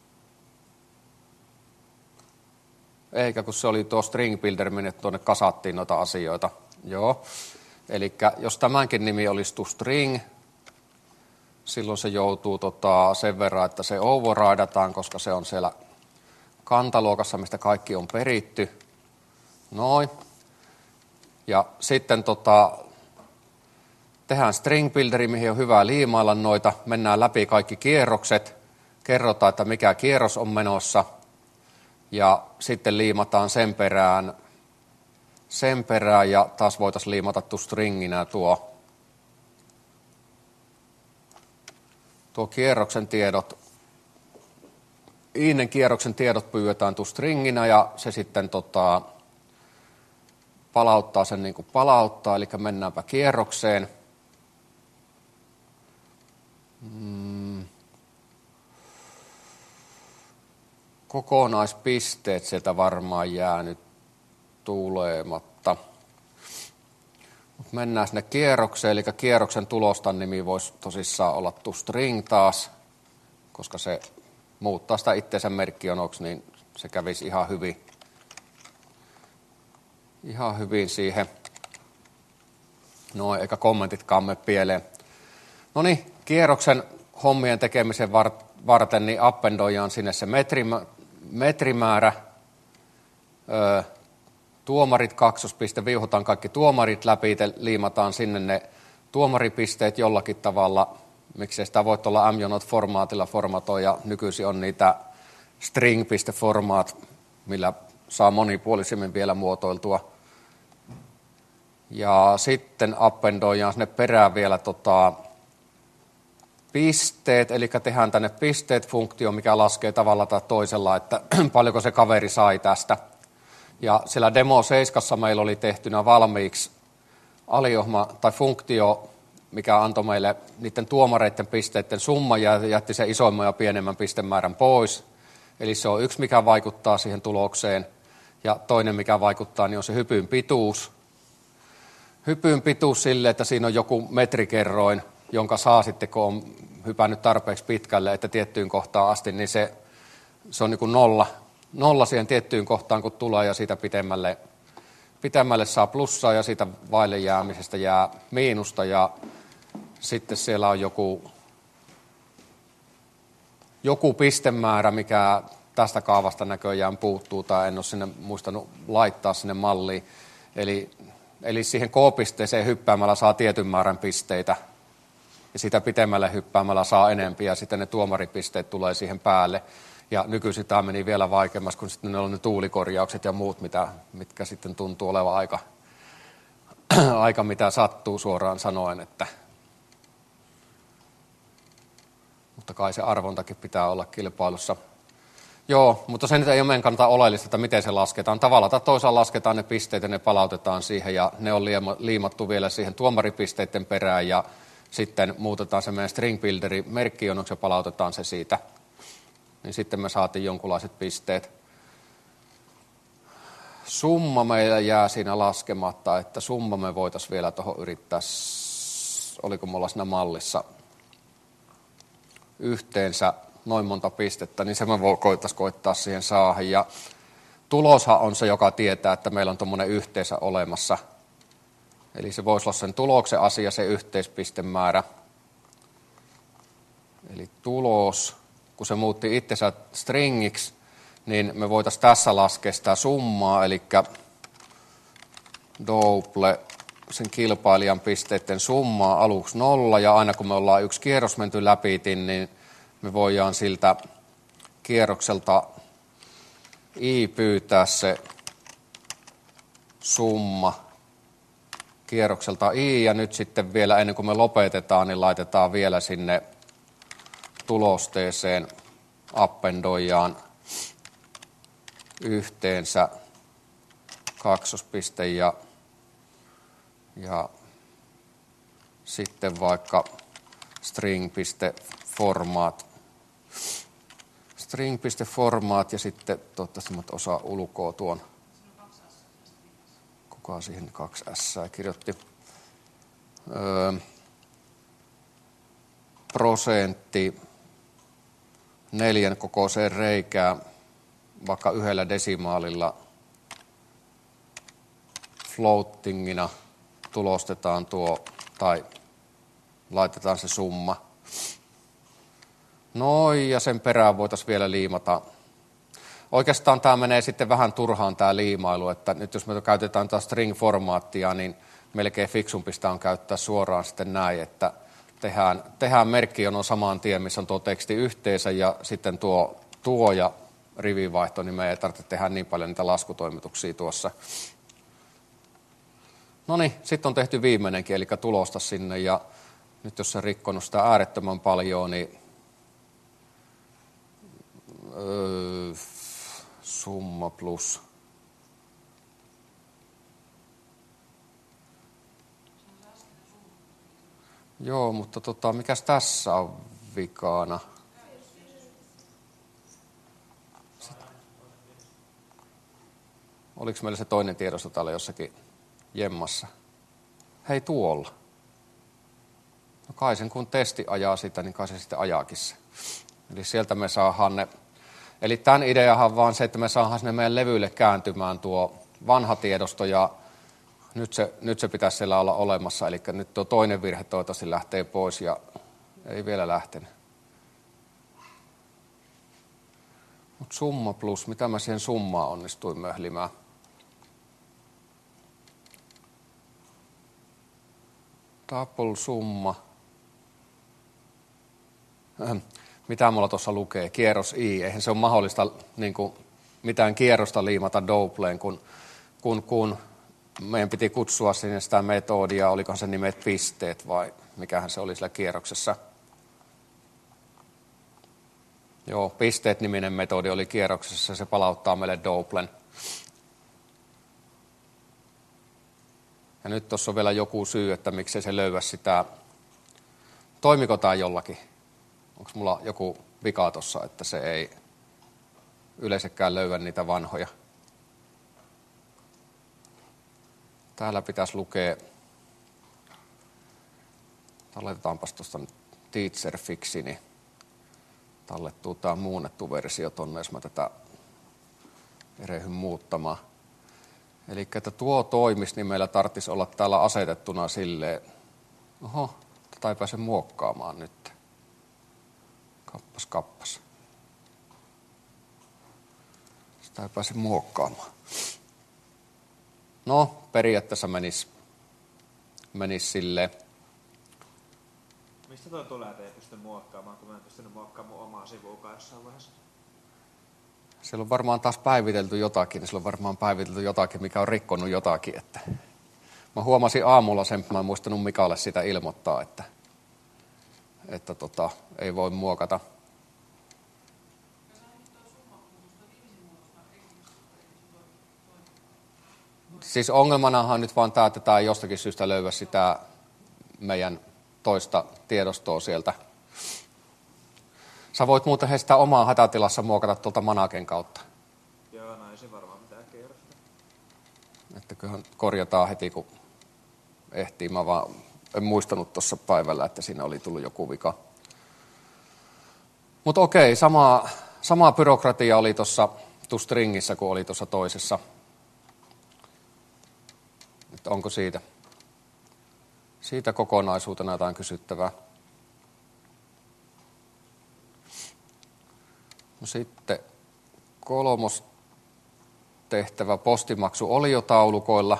S1: Eikä, kun se oli tuo string builder, minne tuonne kasattiin noita asioita. Joo. Eli jos tämänkin nimi olisi to string, silloin se joutuu tota, sen verran, että se overridataan, koska se on siellä kantaluokassa, mistä kaikki on peritty. Noin. Ja sitten tota, tehdään string builderi, mihin on hyvä liimailla noita. Mennään läpi kaikki kierrokset. Kerrotaan, että mikä kierros on menossa. Ja sitten liimataan sen perään, sen perään ja taas voitaisiin liimata tu stringinä tuo, tuo kierroksen tiedot iinen kierroksen tiedot pyydetään tu stringinä ja se sitten tota, palauttaa sen niin kuin palauttaa, eli mennäänpä kierrokseen. Hmm. Kokonaispisteet sieltä varmaan jää nyt tulematta. Mennään sinne kierrokseen, eli kierroksen tulostan nimi voisi tosissaan olla toString taas, koska se muuttaa sitä itseensä merkkionoksi, niin se kävisi ihan hyvin, ihan hyvin siihen. No, eikä kommentitkaan mene pieleen. No niin, kierroksen hommien tekemisen varten niin appendoidaan sinne se metrimä, metrimäärä. Öö, tuomarit kaksospiste, viuhutaan kaikki tuomarit läpi, liimataan sinne ne tuomaripisteet jollakin tavalla. Miksei sitä voi tuolla mjonot-formaatilla formatoida. Nykyisin on niitä string.formaat, millä saa monipuolisemmin vielä muotoiltua. Ja sitten appendoidaan sinne perään vielä tota, pisteet, eli tehdään tänne pisteet-funktio, mikä laskee tavalla tai toisella, että paljonko se kaveri sai tästä. Ja siellä demo seitsemässä meillä oli tehtynä valmiiksi aliohma tai funktio, mikä antoi meille niiden tuomareiden pisteiden summa ja jätti sen isoimman ja pienemmän pistemäärän pois. Eli se on yksi, mikä vaikuttaa siihen tulokseen. Ja toinen, mikä vaikuttaa, niin on se hypyn pituus. Hypyn pituus sille, että siinä on joku metrikerroin, jonka saa sitten, kun on hypännyt tarpeeksi pitkälle, että tiettyyn kohtaan asti, niin se, se on niin kuin nolla. Nolla siihen tiettyyn kohtaan, kun tulee, ja siitä pitemmälle, pitemmälle saa plussaa, ja siitä vaille jäämisestä jää miinusta, ja sitten siellä on joku, joku pistemäärä, mikä tästä kaavasta näköjään puuttuu, tai en ole sinne muistanut laittaa sinne malliin. Eli, eli siihen K-pisteeseen hyppäämällä saa tietyn määrän pisteitä, ja sitä pitemmälle hyppäämällä saa enempiä, ja sitten ne tuomaripisteet tulee siihen päälle. Ja nykyisin tämä meni vielä vaikeammaksi, kun sitten ne on ne tuulikorjaukset ja muut, mitä, mitkä sitten tuntuu olevan aika, aika mitä sattuu suoraan sanoen. Että. Mutta kai se arvontakin pitää olla kilpailussa. Joo, mutta se nyt ei ole meidän kannalta oleellista, että miten se lasketaan. Tavalla tai toisaalta lasketaan ne pisteet ja ne palautetaan siihen ja ne on liimattu vielä siihen tuomaripisteiden perään ja sitten muutetaan se meidän string builderi merkkionoksi ja palautetaan se siitä. Niin sitten me saatiin jonkunlaiset pisteet. Summa meillä jää siinä laskematta, että summa me voitaisiin vielä tuohon yrittää, oliko mulla siinä mallissa yhteensä noin monta pistettä, niin se me voitaisiin koittaa siihen saada. Ja tuloshan on se, joka tietää, että meillä on tuommoinen yhteensä olemassa. Eli se voisi olla sen tuloksen asia, se yhteispistemäärä. Eli tulos, kun se muutti itsensä stringiksi, niin me voitaisiin tässä laskea sitä summaa, eli double sen kilpailijan pisteiden summaa aluksi nolla, ja aina kun me ollaan yksi kierros menty läpi, niin me voidaan siltä kierrokselta i pyytää se summa kierrokselta i, ja nyt sitten vielä ennen kuin me lopetetaan, niin laitetaan vielä sinne tulosteeseen appendoijaan yhteensä kaksospiste ja, ja sitten vaikka string.format string.format ja sitten toivottavasti mä osaa ulkoa tuon. Kuka siihen kaksi S kirjoitti? Öö, prosentti neljän kokoiseen reikään vaikka yhdellä desimaalilla floatingina tulostetaan tuo tai laitetaan se summa. No ja sen perään voitaisiin vielä liimata. Oikeastaan tämä menee sitten vähän turhaan tämä liimailu, että nyt jos me käytetään taas string-formaattia, niin melkein fiksumpista on käyttää suoraan sitten näin, että tehdään, tehdään merkkijono samaan tien, missä on tuo teksti yhteensä ja sitten tuo, tuo ja rivivaihto, niin me ei tarvitse tehdä niin paljon niitä laskutoimituksia tuossa. No niin, sitten on tehty viimeinenkin, eli tulosta sinne ja nyt jos se rikkonut sitä äärettömän paljon, niin Öö, summa plus. Joo, mutta tota, mikäs tässä on vikana? Oliko meillä se toinen tiedosto täällä jossakin jemmassa? Hei, tuolla. No kai sen kun testi ajaa sitä, niin kai se sitten ajaakin se. Eli sieltä me saadaan ne. Eli tämän ideahan on vaan se, että me saadaan sinne meidän levyille kääntymään tuo vanha tiedosto ja nyt se, nyt se pitäisi siellä olla olemassa. Eli nyt tuo toinen virhe toivottavasti lähtee pois ja ei vielä lähtenyt. Mutta summa plus, mitä mä siihen summaan onnistuin möhlimään? Double summa. Mitä mulla tuossa lukee? Kierros I. Eihän se ole mahdollista niin kuin, mitään kierrosta liimata doubleen, kun, kun, kun meidän piti kutsua sinne sitä metodia. Olikohan se nimet pisteet vai mikähän se oli sillä kierroksessa? Joo, pisteet-niminen metodi oli kierroksessa. Se palauttaa meille doublen. Ja nyt tuossa on vielä joku syy, että miksei se löyä sitä. Toimiko tämä jollakin? Onko mulla joku vika tuossa, että se ei yleensäkään löyä niitä vanhoja? Täällä pitäisi lukea, talletetaanpas tuosta teacher fixi, niin tallettuu tämä muunnettu versio tuonne, jos mä tätä erehdyn muuttamaan. Eli että tuo toimisi, niin meillä tarvitsisi olla täällä asetettuna silleen, oho, tätä ei pääse muokkaamaan nyt. Kappas, kappas. Sitä ei pääse muokkaamaan. No, periaatteessa menisi, menisi silleen.
S2: Mistä tuo tulee, että ei pysty muokkaamaan, kun mä en pystynyt muokkaamaan mun omaa sivuukaan jossain vaiheessa?
S1: Siellä on varmaan taas päivitelty jotakin, niin siellä on varmaan päivitelty jotakin, mikä on rikkonut jotakin. Että mä huomasin aamulla sen, mä en muistanut Mikalle sitä ilmoittaa, että, että tota, ei voi muokata. Siis ongelmanahan on nyt vaan tämä, että tämä ei jostakin syystä löyä sitä meidän toista tiedostoa sieltä. Sä voit muuten sitä omaa hätätilassa muokata tuolta Managen kautta.
S2: Joo, no ei se varmaan mitään kierrosta.
S1: Että kyllähän korjataan heti, kun ehtii. Mä vaan en muistanut tuossa päivällä, että siinä oli tullut joku vika. Mutta okei, samaa, samaa byrokratia oli tuossa stringissä kuin oli tuossa toisessa. Että onko siitä, siitä kokonaisuutena jotain kysyttävää? No sitten kolmos tehtävä postimaksu oli jo taulukoilla.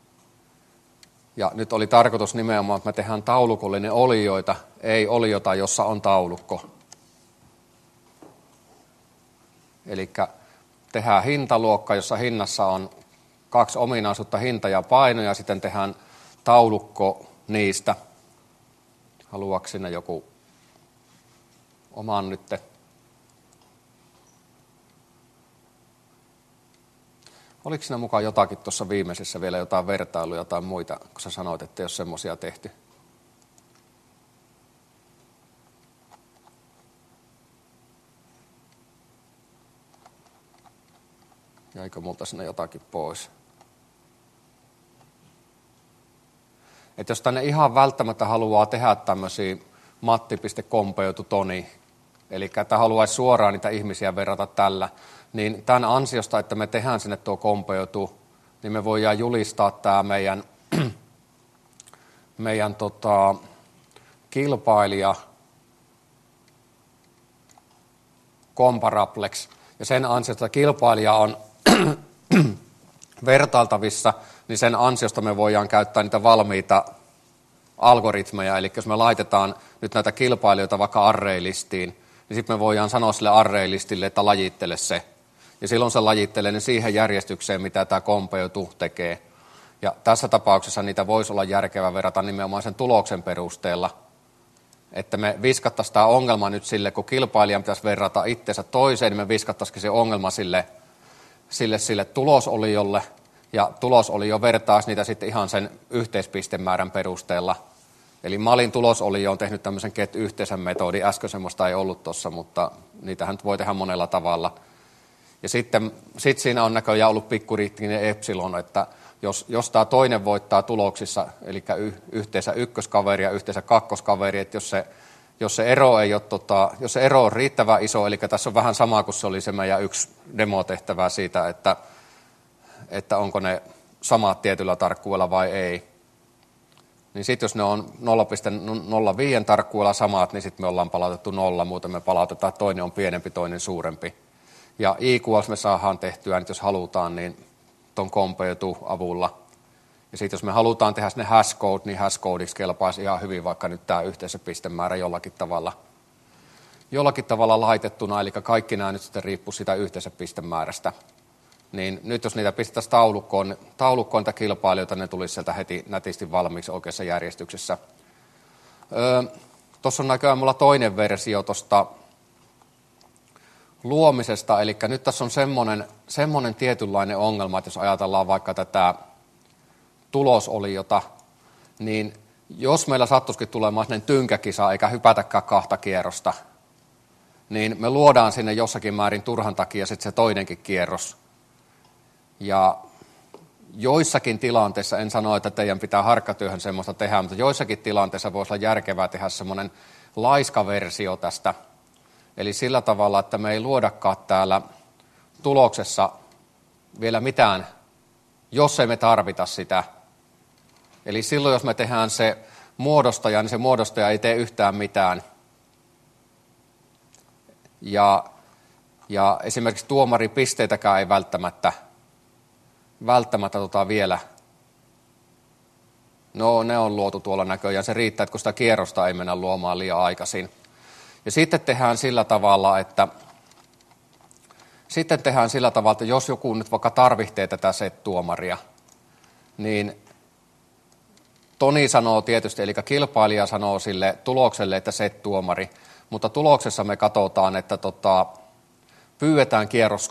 S1: Ja nyt oli tarkoitus nimenomaan, että me tehdään taulukollinen olioita, ei oliota, jossa on taulukko. Eli tehdään hintaluokka, jossa hinnassa on kaksi ominaisuutta, hinta ja paino, ja sitten tehdään taulukko niistä. Haluaako sinne joku oman nytte? Oliko siinä mukaan jotakin tuossa viimeisessä vielä jotain vertailuja tai muita, kun sä sanoit, että ei ole semmoisia tehty? Jäikö multa sinne jotakin pois? Että jos tänne ihan välttämättä haluaa tehdä tämmöisiä matti piste kompeutu toni, eli että haluaisi suoraan niitä ihmisiä verrata tällä, niin tämän ansiosta, että me tehdään sinne tuo kompeutu, niin me voidaan julistaa tämä meidän, meidän tota, kilpailija comparablex, ja sen ansiosta, että kilpailija on vertailtavissa, niin sen ansiosta me voidaan käyttää niitä valmiita algoritmeja. Eli jos me laitetaan nyt näitä kilpailijoita vaikka array-listiin, niin sitten me voidaan sanoa sille array-listille, että lajittele se. Ja silloin se lajittelee ne siihen järjestykseen, mitä tämä kompeutu tekee. Ja tässä tapauksessa niitä voisi olla järkevää verrata nimenomaan sen tuloksen perusteella. että me viskattaisiin tämä ongelma nyt sille, kun kilpailijan pitäisi verrata itseensä toiseen, niin me viskattaisiin se ongelma sille, sille, sille tulosoliolle, ja tulosolio vertaisi niitä sitten ihan sen yhteispistemäärän perusteella. Eli Malin tulosolio on tehnyt tämmöisen get-yhteisen metodin, äsken semmoista ei ollut tuossa, mutta niitähän nyt voi tehdä monella tavalla. Ja sitten sit siinä on näköjään ollut pikkuriittinen epsilon, että jos, jos tämä toinen voittaa tuloksissa, eli y, yhteensä ykköskaveri ja yhteensä kakkoskaveri, että jos se, jos se, ero ei ole, tota, jos se ero on riittävän iso, eli tässä on vähän sama kuin se oli se meidän yksi demotehtävä siitä, että, että onko ne samat tietyllä tarkkuudella vai ei, niin sitten jos ne on nolla pilkku nolla viisi tarkkuudella samat, niin sitten me ollaan palautettu nolla, muuten me palautetaan, että toinen on pienempi, toinen suurempi. Ja I Q S me saadaan tehtyä, nyt jos halutaan, niin tuon compare-to avulla. Ja sitten jos me halutaan tehdä sinne hashcode, niin hashcodeiksi kelpaisi ihan hyvin vaikka nyt tämä yhteisöpistemäärä jollakin tavalla, jollakin tavalla laitettuna, eli kaikki nämä nyt sitten riippuu siitä yhteisöpistemäärästä. Niin nyt jos niitä pistettäisiin taulukkoon, taulukkoon niitä kilpailijoita, ne tulisi sieltä heti nätisti valmiiksi oikeassa järjestyksessä. Öö, Tuossa on näköjään mulla toinen versio tuosta luomisesta, eli nyt tässä on semmoinen, semmoinen tietynlainen ongelma, että jos ajatellaan vaikka tätä tulosoliota, niin jos meillä sattuisikin tulemaan sellainen tynkäkisa eikä hypätäkään kahta kierrosta, niin me luodaan sinne jossakin määrin turhan takia sitten se toinenkin kierros. Ja joissakin tilanteissa, en sano, että teidän pitää harkkatyöhön semmoista tehdä, mutta joissakin tilanteissa voisi olla järkevää tehdä semmoinen laiska versio tästä. Eli sillä tavalla, että me ei luodakaan täällä tuloksessa vielä mitään, jos ei me tarvita sitä. Eli silloin, jos me tehdään se muodostaja, niin se muodostaja ei tee yhtään mitään. Ja, ja esimerkiksi tuomaripisteitäkään ei välttämättä, välttämättä tota vielä. No, ne on luotu tuolla näköjään. Se riittää, että kun sitä kierrosta ei mennä luomaan liian aikaisin. Ja sitten tehdään sillä tavalla, että sitten tehdään sillä tavalla, että jos joku nyt vaikka tarvitsee tätä set-tuomaria, niin Toni sanoo tietysti, eli kilpailija sanoo sille tulokselle, että set-tuomari, mutta tuloksessa me katsotaan, että tota, pyydetään kierros K.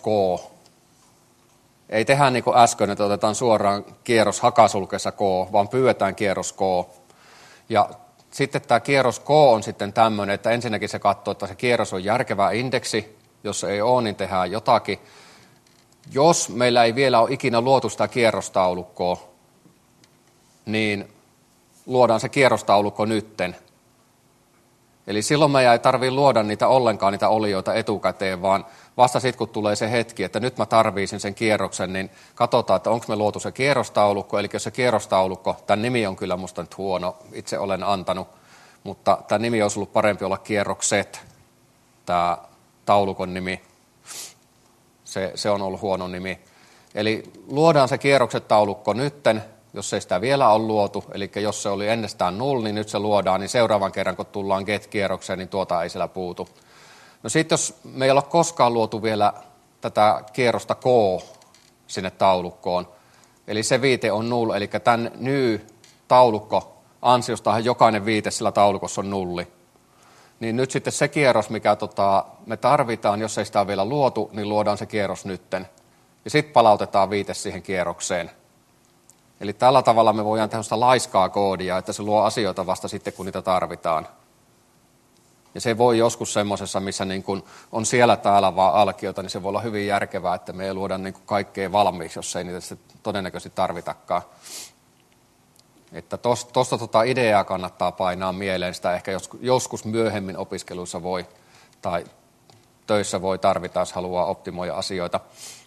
S1: Ei tehdä niin kuin äsken, että otetaan suoraan kierros hakasulkeessa K, vaan pyydetään kierros K. Ja sitten tämä kierros K on sitten tämmöinen, että ensinnäkin se katsoo, että se kierros on järkevä indeksi. Jos ei ole, niin tehdään jotakin. Jos meillä ei vielä ole ikinä luotu sitä kierrostaulukkoa, niin luodaan se kierrostaulukko nytten. Eli silloin meidän ei tarvitse luoda niitä ollenkaan, niitä olioita etukäteen, vaan vasta sitten, kun tulee se hetki, että nyt mä tarvitsin sen kierroksen, niin katsotaan, että onko me luotu se kierrostaulukko. Eli jos se kierrostaulukko, tämän nimi on kyllä musta nyt huono, itse olen antanut, mutta tämä nimi olisi ollut parempi olla kierrokset, tämä taulukon nimi. Se, se on ollut huono nimi. Eli luodaan se kierrokset taulukko nytten, jos ei sitä vielä ole luotu, eli jos se oli ennestään null, niin nyt se luodaan, niin seuraavan kerran, kun tullaan get-kierrokseen, niin tuota ei siellä puutu. No sitten, jos me ei ole koskaan luotu vielä tätä kierrosta K sinne taulukkoon, eli se viite on null, eli tämän ny-taulukko ansiostahan jokainen viite sillä taulukossa on nulli. Niin nyt sitten se kierros, mikä tota, me tarvitaan, jos ei sitä ole vielä luotu, niin luodaan se kierros nytten. Ja sitten palautetaan viite siihen kierrokseen. Eli tällä tavalla me voidaan tehdä sitä laiskaa koodia, että se luo asioita vasta sitten, kun niitä tarvitaan. Ja se voi joskus semmoisessa, missä niin kun on siellä täällä vaan alkiota, niin se voi olla hyvin järkevää, että me ei luoda niin kuin kaikkea valmiiksi, jos ei niitä todennäköisesti tarvitakaan. Että tuosta tota ideaa kannattaa painaa mieleen, sitä ehkä joskus, joskus myöhemmin opiskeluissa voi tai töissä voi tarvita, jos haluaa optimoida asioita.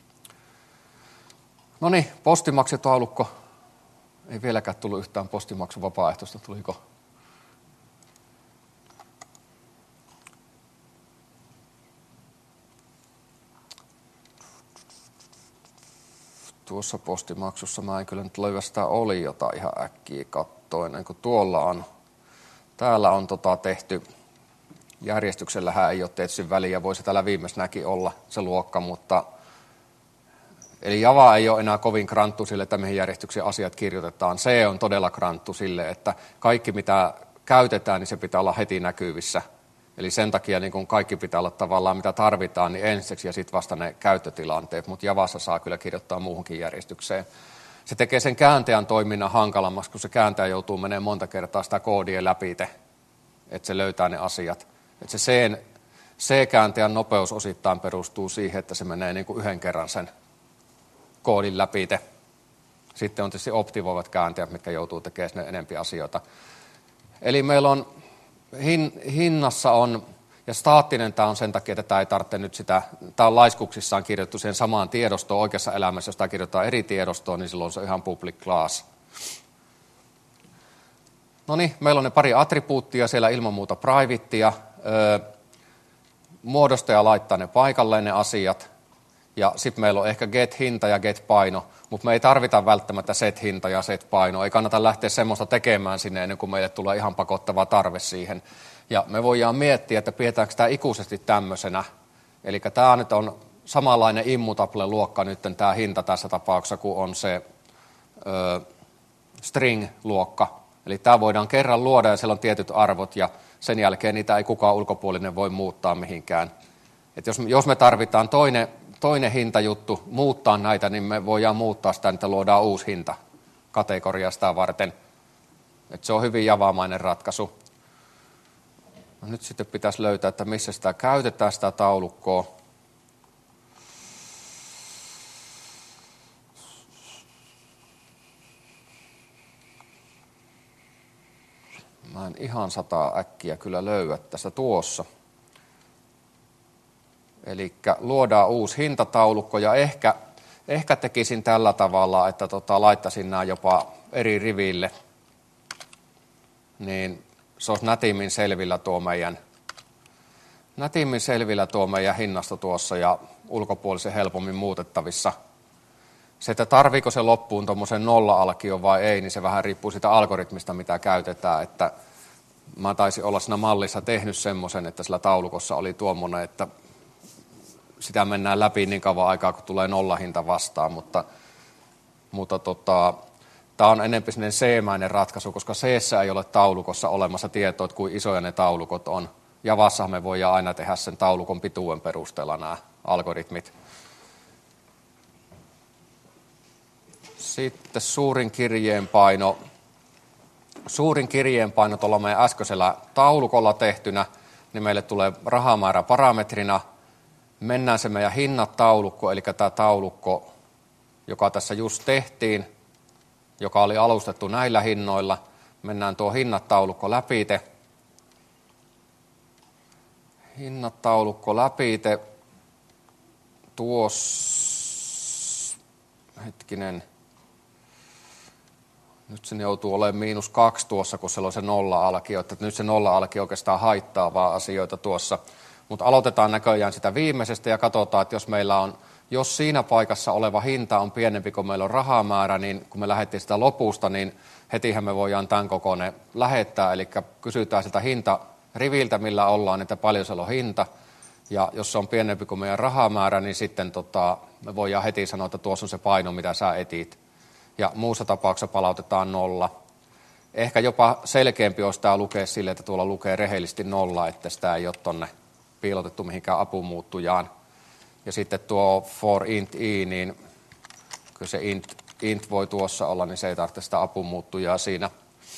S1: No niin, postimaksutaulukko. Ei vieläkään tullut yhtään postimaksu vapaaehtoista, tuliko? Tuossa postimaksussa mä en kyllä nyt löydä sitä oliota ihan äkkiä kattoen, ennen kuin tuolla on. Täällä on tota tehty, järjestyksellähän ei ole tietysti väliä, voisi täällä viimeisnäkin olla se luokka, mutta eli Java ei ole enää kovin kranttu sille, että mihin järjestyksen asiat kirjoitetaan. C on todella kranttu sille, että kaikki mitä käytetään, niin se pitää olla heti näkyvissä. Eli sen takia niin kun kaikki pitää olla tavallaan mitä tarvitaan, niin ensiksi ja sitten vasta ne käyttötilanteet, mutta Javassa saa kyllä kirjoittaa muuhunkin järjestykseen. Se tekee sen kääntäjän toiminnan hankalammaksi, kun se kääntäjä joutuu menemään monta kertaa sitä koodia läpi, että se löytää ne asiat. Että se C-kääntäjän nopeus osittain perustuu siihen, että se menee niin kuin yhden kerran sen koodin läpi. Sitten on tietysti optimoivat kääntäjät, mitkä joutuu tekemään sinne enempi asioita. Eli meillä on hin, hinnassa on, ja staattinen tämä on sen takia, että tämä ei tarvitse nyt sitä, tämä on laiskuksissaan kirjoittu siihen samaan tiedostoon oikeassa elämässä, jos tämä kirjoittaa eri tiedostoon, niin silloin se on ihan public class. No niin, meillä on ne pari attribuuttia, siellä ilman muuta privatea, öö, muodostaja laittaa ne paikalleen ne asiat, ja sitten meillä on ehkä get-hinta ja get-paino, mutta me ei tarvita välttämättä set-hinta ja set-paino. Ei kannata lähteä semmoista tekemään sinne ennen kuin meille tulee ihan pakottava tarve siihen. Ja me voidaan miettiä, että pidetäänkö tämä ikuisesti tämmöisenä. Eli tämä nyt on samanlainen immutable-luokka nyt tämä hinta tässä tapauksessa, kuin on se ö, string-luokka. Eli tämä voidaan kerran luoda ja siellä on tietyt arvot ja sen jälkeen niitä ei kukaan ulkopuolinen voi muuttaa mihinkään. Et jos, jos me tarvitaan toinen, toinen hintajuttu muuttaa näitä, niin me voidaan muuttaa sitä, että luodaan uusi hinta kategoria sitä varten. Et se on hyvin javamainen ratkaisu. No nyt sitten pitäisi löytää, että missä sitä käytetään sitä taulukkoa. Mä en ihan sataa äkkiä kyllä löyä tästä tuossa. Eli luodaan uusi hintataulukko ja ehkä, ehkä tekisin tällä tavalla, että tota, laittaisin nämä jopa eri riville. Niin se olisi nätimmin selvillä tuo meidän, nätimmin selvillä tuo meidän hinnasto tuossa ja ulkopuolisen helpommin muutettavissa. Se, että tarviiko se loppuun tuommoisen nolla-alkion vai ei, niin se vähän riippuu siitä algoritmista, mitä käytetään. Että mä taisin olla siinä mallissa tehnyt semmoisen, että sillä taulukossa oli tuommoinen, että sitä mennään läpi niin kauan aikaa, kun tulee nollahinta vastaan, mutta, mutta tota, tämä on enemmän sellainen C-mäinen ratkaisu, koska C:ssä ei ole taulukossa olemassa tietoa, että kuinka isoja ne taulukot on. Javassa me voidaan aina tehdä sen taulukon pituuden perusteella nämä algoritmit. Sitten suurin kirjeenpaino. Suurin kirjeenpaino tuolla meidän äskeisellä taulukolla tehtynä, niin meille tulee rahamäärä parametrina. Mennään se meidän hinnat-taulukko, eli tämä taulukko, joka tässä just tehtiin, joka oli alustettu näillä hinnoilla. Mennään tuo hinnat-taulukko läpite. Hinnat-taulukko läpite. Tuossa, hetkinen, nyt sen joutuu olemaan miinus kaksi tuossa, kun siellä on se nolla-alkio, että nyt se nolla-alkio oikeastaan haittaa vaan asioita tuossa. Mutta aloitetaan näköjään sitä viimeisestä ja katsotaan, että jos meillä on, jos siinä paikassa oleva hinta on pienempi kuin meillä on rahamäärä, niin kun me lähdettiin sitä lopusta, niin hetihän me voidaan tämän kokoinen lähettää, eli kysytään sitä hintariviltä, millä ollaan, että paljon siellä on hinta, ja jos se on pienempi kuin meidän rahamäärä, niin sitten tota, me voidaan heti sanoa, että tuossa on se paino, mitä sä etit, ja muussa tapauksessa palautetaan nolla. Ehkä jopa selkeämpi olisi tämä lukea sille, että tuolla lukee rehellisesti nolla, että sitä ei ole tuonne piilotettu mihinkään apumuuttujaan. Ja sitten tuo for int i, niin kyllä se int, int voi tuossa olla, niin se ei tarvitse sitä apumuuttujaa siinä.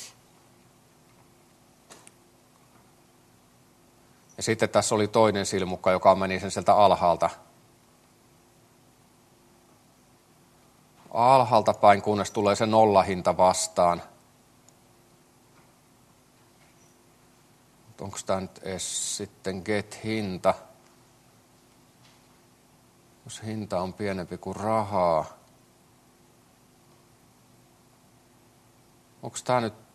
S1: Ja sitten tässä oli toinen silmukka, joka meni sen sieltä alhaalta. Alhaalta päin, kunnes tulee se nollahinta vastaan. Onko tämä nyt edes sitten get-hinta? Jos hinta on pienempi kuin rahaa. Onko tämä nyt...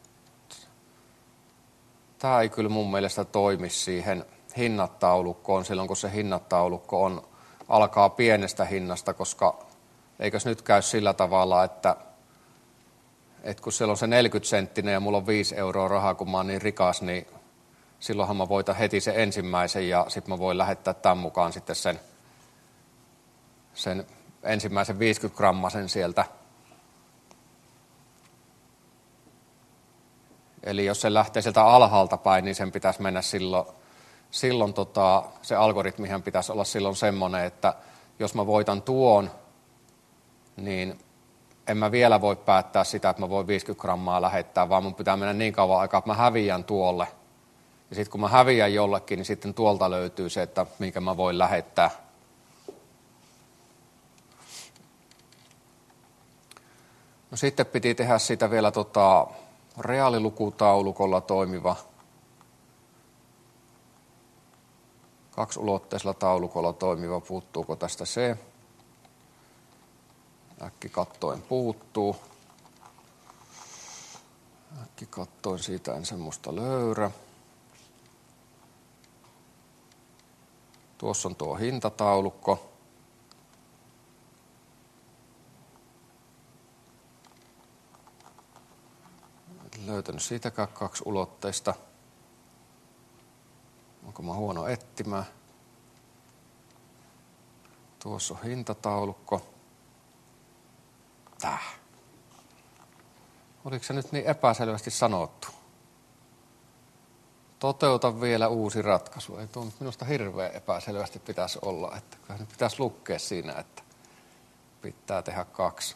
S1: Tämä ei kyllä mun mielestä toimi siihen hinnataulukkoon silloin, kun se hinnataulukko on, alkaa pienestä hinnasta, koska eikös nyt käy sillä tavalla, että, että kun siellä on se neljäkymmentä senttinen ja mulla on viisi euroa rahaa, kun mä oon niin rikas, niin silloinhan mä voitan heti sen ensimmäisen ja sitten mä voin lähettää tämän mukaan sitten sen, sen ensimmäisen viisikymmentä grammasen sieltä. Eli jos se lähtee sieltä alhaalta päin, niin sen pitäisi mennä silloin, silloin tota, se algoritmihan pitäisi olla silloin semmoinen, että jos mä voitan tuon, niin en mä vielä voi päättää sitä, että mä voin viisikymmentä grammaa lähettää, vaan mun pitää mennä niin kauan aikaa, että mä häviän tuolle. Ja sitten kun mä häviän jollekin, niin sitten tuolta löytyy se, että minkä mä voin lähettää. No sitten piti tehdä siitä vielä tota reaalilukutaulukolla toimiva, kaksiulotteisella taulukolla toimiva, puuttuuko tästä se? Äkki kattoen puuttuu. Äkki kattoen siitä en semmoista löydä. Tuossa on tuo hintataulukko. En löytänyt siitäkään kaksiulotteista. Onko mä huono etsimään? Tuossa on hintataulukko. Tää. Oliko se nyt niin epäselvästi sanottu? Toteuta vielä uusi ratkaisu. Ei tuo minusta hirveän epäselvästi pitäisi olla. Että nyt pitäisi lukea siinä, että pitää tehdä kaksi.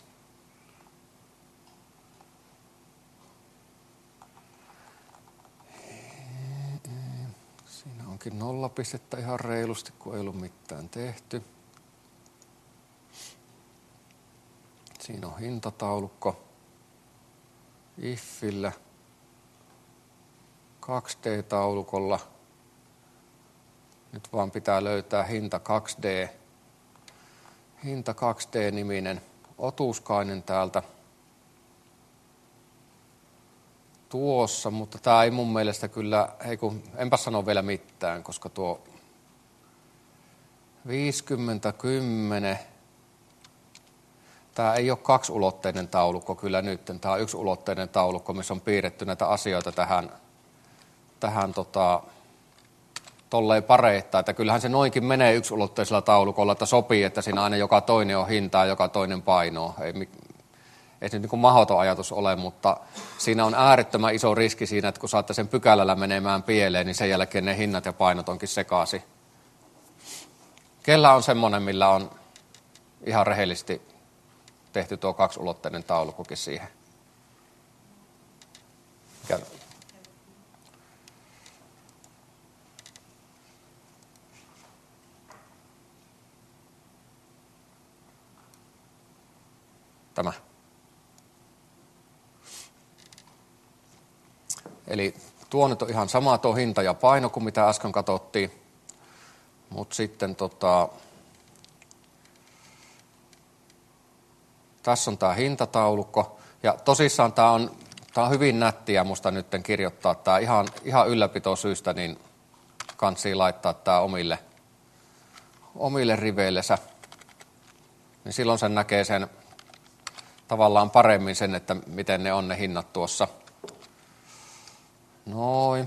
S1: Siinä onkin nolla pistettä ihan reilusti, kun ei ollut mitään tehty. Siinä on hintataulukko Iffillä, kaksi D-taulukolla. Nyt vaan pitää löytää hinta kaksi D. Hinta kaksi D-niminen otuuskainen täältä tuossa, mutta tämä ei mun mielestä kyllä, ei kun, enpä sano vielä mitään, koska tuo viisikymmentä kymmenen, tämä ei ole kaksiulotteinen taulukko kyllä nyt, tämä on yksiulotteinen taulukko, missä on piirretty näitä asioita tähän, tähän tota, tolleen pareittain, että kyllähän se noinkin menee yksiulotteisella taulukolla, että sopii, että siinä aina joka toinen on hintaa ja joka toinen painoa. Ei, ei se nyt niin kuin mahdoton ajatus ole, mutta siinä on äärettömän iso riski siinä, että kun saatte sen pykälällä menemään pieleen, niin sen jälkeen ne hinnat ja painot onkin sekaisin. Kellä on semmoinen, millä on ihan rehellisesti tehty tuo kaksiulotteinen taulukkokin siihen? Mikä? Tämä. Eli tuo nyt on ihan sama tuo hinta ja paino kuin mitä äsken katsottiin, mutta sitten tota, tässä on tämä hintataulukko ja tosissaan tämä on, tämä on hyvin nättiä musta nyt kirjoittaa tämä ihan, ihan ylläpitosyystä, niin kansi laittaa tämä omille, omille riveillensä, niin silloin sen näkee sen tavallaan paremmin sen, että miten ne on ne hinnat tuossa. Noin.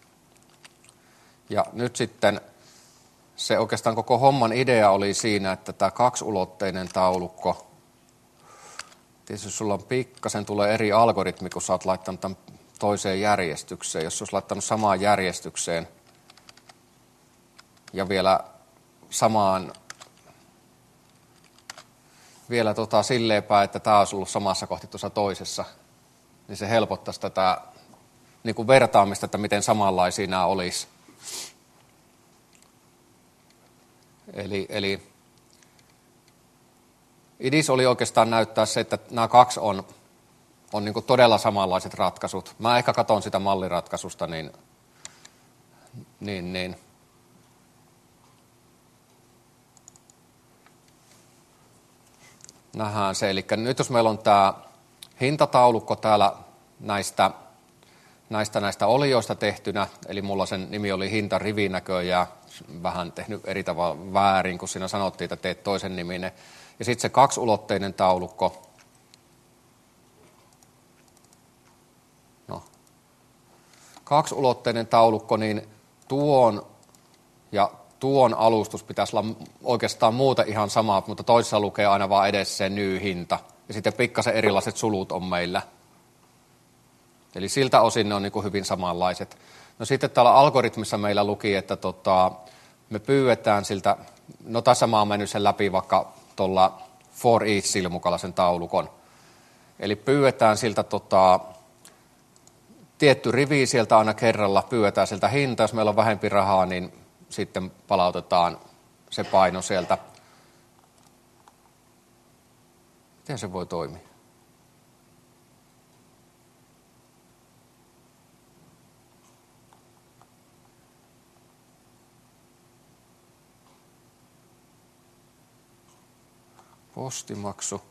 S1: Ja nyt sitten se oikeastaan koko homman idea oli siinä, että tämä kaksiulotteinen taulukko, tietysti sulla on pikkasen, tulee eri algoritmi, kun sä oot laittanut tämän toiseen järjestykseen. Jos olisi laittanut samaan järjestykseen ja vielä samaan, vielä tota silleenpäin, että tämä olisi ollut samassa kohti tuossa toisessa, niin se helpottaisi tätä niin kuin vertaamista, että miten samanlaisia nämä olisi. Eli, eli idis oli oikeastaan näyttää se, että nämä kaksi on, on niin kuin todella samanlaiset ratkaisut. Mä ehkä katson sitä malliratkaisusta, niin, niin, niin nähdään se. Eli nyt jos meillä on tämä hintataulukko täällä näistä, näistä, näistä olioista tehtynä, eli mulla sen nimi oli hintarivi näköjään, vähän tehnyt eri tavalla väärin, kun siinä sanottiin, että teet toisen niminen. Ja sitten se kaksiulotteinen taulukko. No. Kaksiulotteinen taulukko, niin tuon ja tuon alustus pitäisi olla oikeastaan muuta ihan samaa, mutta toisessa lukee aina vaan edessä se ny-hinta. Ja sitten pikkasen erilaiset sulut on meillä. Eli siltä osin ne on niin kuin hyvin samanlaiset. No sitten täällä algoritmissa meillä luki, että tota, me pyydetään siltä, no tässä mä oon mennyt sen läpi vaikka tuolla for each-silmukalla sen taulukon. Eli pyydetään siltä tota, tietty rivi sieltä aina kerralla, pyydetään sieltä hinta, jos meillä on vähempi rahaa, niin sitten palautetaan se paino sieltä. Miten se voi toimia? Postimaksu.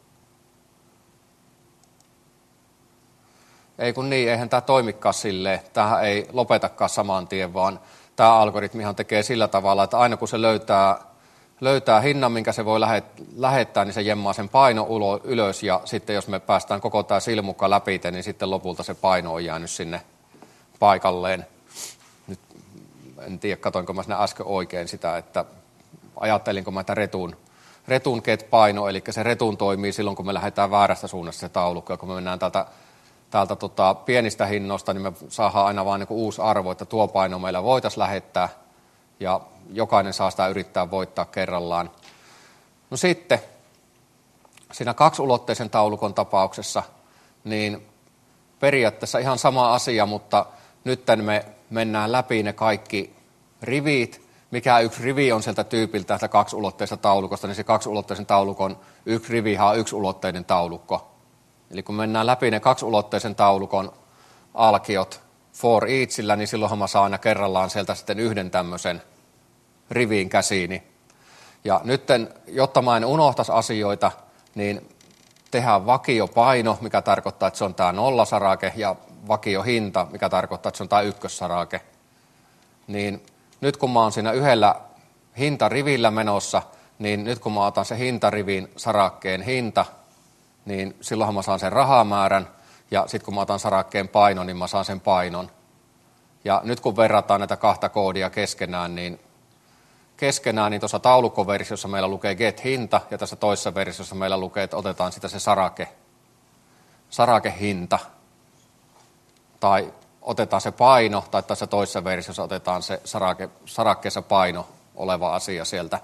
S1: Ei kun niin, eihän tämä toimikaan silleen. Tämähän ei lopetakaan saman tien, vaan tämä algoritmihan tekee sillä tavalla, että aina kun se löytää, löytää hinnan, minkä se voi lähettää, niin se jemmaa sen paino ylös. Ja sitten jos me päästään koko tämä silmukka läpi, niin sitten lopulta se paino on jäänyt sinne paikalleen. Nyt en tiedä, katoinko mä sinä äsken oikein sitä, että ajattelinko mä, että retun, retun get-paino, eli se retun toimii silloin, kun me lähdetään väärästä suunnasta se taulukko, ja kun me mennään täältä täältä tota, pienistä hinnoista, niin me saadaan aina vaan niin kuin uusi arvo, että tuo paino meillä voitaisiin lähettää, ja jokainen saa sitä yrittää voittaa kerrallaan. No sitten, siinä kaksiulotteisen taulukon tapauksessa, niin periaatteessa ihan sama asia, mutta nyt me mennään läpi ne kaikki rivit, mikä yksi rivi on sieltä tyypiltä tästä kaksiulotteisesta taulukosta, niin se kaksiulotteisen taulukon yksi rivihan on yksiulotteinen taulukko. Eli kun mennään läpi ne kaksiulotteisen taulukon alkiot for eachillä, niin silloinhan mä saan aina kerrallaan sieltä sitten yhden tämmöisen riviin käsiini. Ja nyt, jotta mä en unohtaisi asioita, niin tehdään vakiopaino, mikä tarkoittaa, että se on tämä nollasarake, ja vakiohinta, mikä tarkoittaa, että se on tämä ykkössarake. Niin nyt kun mä oon siinä yhdellä hintarivillä menossa, niin nyt kun mä otan se hintarivin sarakkeen hinta, niin silloinhan mä saan sen rahamäärän, ja sitten kun mä otan sarakkeen painon, niin mä saan sen painon. Ja nyt kun verrataan näitä kahta koodia keskenään, niin keskenään niin tuossa taulukkoversiossa meillä lukee get-hinta, ja tässä toisessa versiossa meillä lukee, että otetaan sitä se sarake, sarakehinta, tai otetaan se paino, tai tässä toisessa versiossa otetaan se sarake, sarakkeessa paino oleva asia sieltä.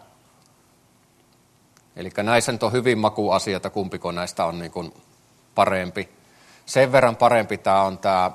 S1: Eli näissä nyt on hyvin makuasia, että kumpiko näistä on niin kuin parempi. Sen verran parempi tämä on tämä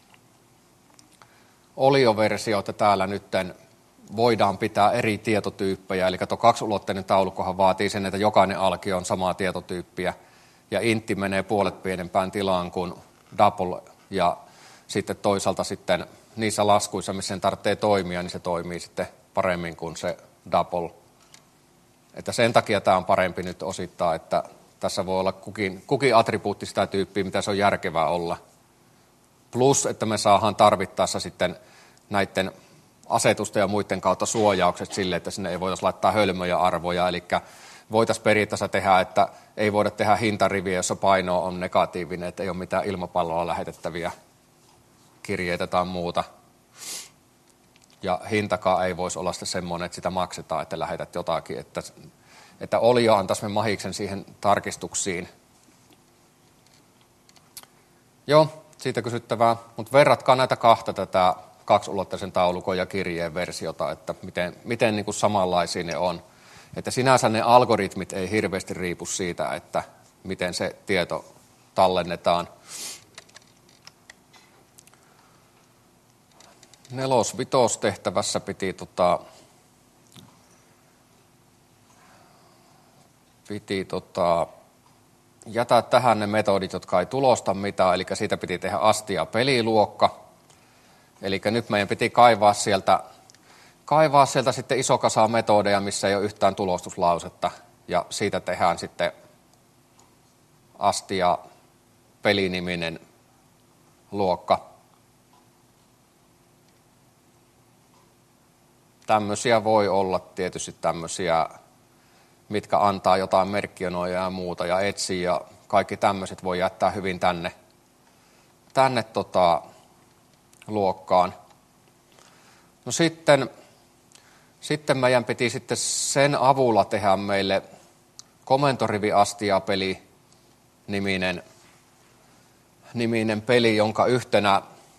S1: Olio-versio, että täällä nyt voidaan pitää eri tietotyyppejä. Eli tuo kaksiulotteinen taulukkohan vaatii sen, että jokainen alkio on samaa tietotyyppiä. Ja intti menee puolet pienempään tilaan kuin double. Ja sitten toisaalta sitten niissä laskuissa, missä sen tarvitsee toimia, niin se toimii sitten paremmin kuin se double. Että sen takia tämä on parempi nyt osittaa, että tässä voi olla kukin, kukin attribuutti sitä tyyppiä, mitä se on järkevää olla. Plus, että me saadaan tarvittaessa sitten näiden asetusten ja muiden kautta suojaukset sille, että sinne ei voitaisiin laittaa hölmöjä arvoja. Eli voitaisiin periaatteessa tehdä, että ei voida tehdä hintariviä, jossa paino on negatiivinen, että ei ole mitään ilmapallolla lähetettäviä kirjeitä tai muuta. Ja hintakaan ei voisi olla sitten semmoinen, että sitä maksetaan, että lähetät jotakin. Että, että Olio antaisi me mahiksen siihen tarkistuksiin. Joo, siitä kysyttävää. Mutta verratkaa näitä kahta tätä kaksiulotteisen taulukon ja kirjeen versiota, että miten, miten niin kuin samanlaisia ne on. Että sinänsä ne algoritmit ei hirveästi riipu siitä, että miten se tieto tallennetaan. Nelos-vitos tehtävässä piti, tota, piti tota, jättää tähän ne metodit, jotka ei tulosta mitään, eli siitä piti tehdä astia-peliluokka. Eli nyt meidän piti kaivaa sieltä, kaivaa sieltä sitten iso kasa metodeja, missä ei ole yhtään tulostuslausetta, ja siitä tehdään sitten astia-peliniminen luokka. Tämmöisiä voi olla tietysti tämmöisiä, mitkä antaa jotain merkkionoja ja muuta ja etsii ja kaikki tämmöiset voi jättää hyvin tänne, tänne tota, luokkaan. No sitten, sitten meidän piti sitten sen avulla tehdä meille komentorivi-astia-peli niminen, niminen peli, jonka yhtenä,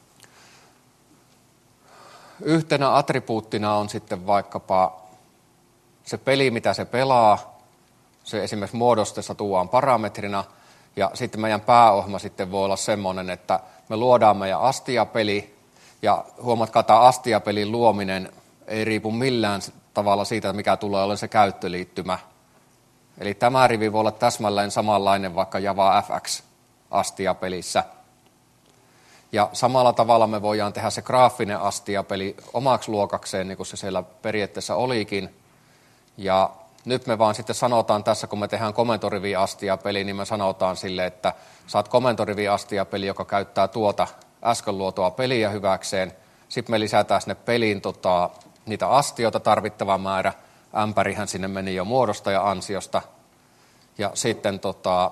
S1: yhtenä attribuuttina on sitten vaikkapa se peli, mitä se pelaa. Se esimerkiksi muodosteessa tuodaan parametrina. Ja sitten meidän pääohjelma sitten voi olla semmoinen, että me luodaan meidän astiapeli. Ja huomatkaa, että tämä astiapelin luominen ei riipu millään tavalla siitä, mikä tulee olemaan se käyttöliittymä. Eli tämä rivi voi olla täsmälleen samanlainen vaikka Java F X-astiapelissä. Ja samalla tavalla me voidaan tehdä se graafinen astiapeli omaksi luokakseen, niin kuin se siellä periaatteessa olikin. Ja nyt me vaan sitten sanotaan tässä, kun me tehdään komentorivi-astiapeli, niin me sanotaan sille, että saat komentorivi-astiapeli, joka käyttää tuota äsken luotua peliä hyväkseen. Sitten me lisätään sinne peliin tota, niitä astioita tarvittava määrä. Ämpärihän sinne meni jo muodostaja ansiosta. Ja sitten tota,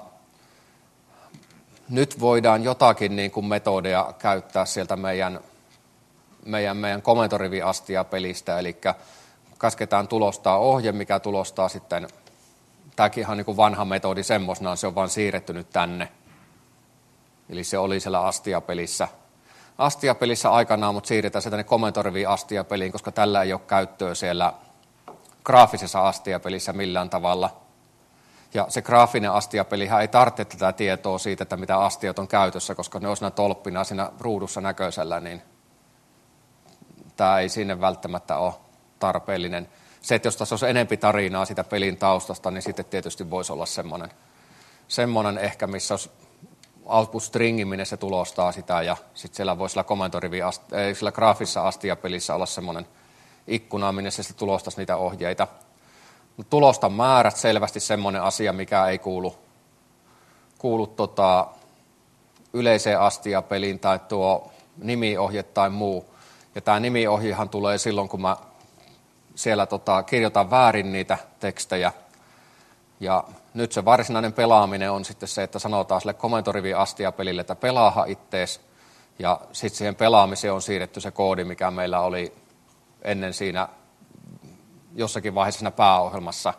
S1: nyt voidaan jotakin niin kuin metodeja käyttää sieltä meidän, meidän, meidän komentorivi-astiapelistä, eli käsketään tulostaa ohje, mikä tulostaa sitten, tämäkin ihan niin kuin vanha metodi semmoisenaan, se on vaan siirretty nyt tänne. Eli se oli siellä astiapelissä. Astiapelissä aikanaan, mutta siirretään se tänne komentorivi-astiapeliin, koska tällä ei ole käyttöä siellä graafisessa astiapelissä millään tavalla. Ja se graafinen astiapelihän ei tarvitse tätä tietoa siitä, että mitä astiat on käytössä, koska ne on siinä tolppina siinä ruudussa näköisellä, niin tämä ei sinne välttämättä ole tarpeellinen. Se, että jos tässä olisi enempi tarinaa sitä pelin taustasta, niin sitten tietysti voisi olla semmoinen, semmoinen ehkä, missä olisi output-stringi, minne se tulostaa sitä, ja sitten siellä voisi sillä komentorivi, ei, sillä graafisessa astiapelissä olla semmoinen ikkuna, minne se sitten tulostaisi niitä ohjeita. Tulosta määrät selvästi semmoinen asia, mikä ei kuulu, kuulu tota, yleiseen astiapeliin tai tuo nimiohje tai muu. Ja tämä nimiohjehan tulee silloin, kun mä siellä tota, kirjoitan väärin niitä tekstejä. Ja nyt se varsinainen pelaaminen on sitten se, että sanotaan sille komentorivi-astiapelille, että pelaaha ittees. Ja sitten siihen pelaamiseen on siirretty se koodi, mikä meillä oli ennen siinä jossakin vaiheessa siinä pääohjelmassa.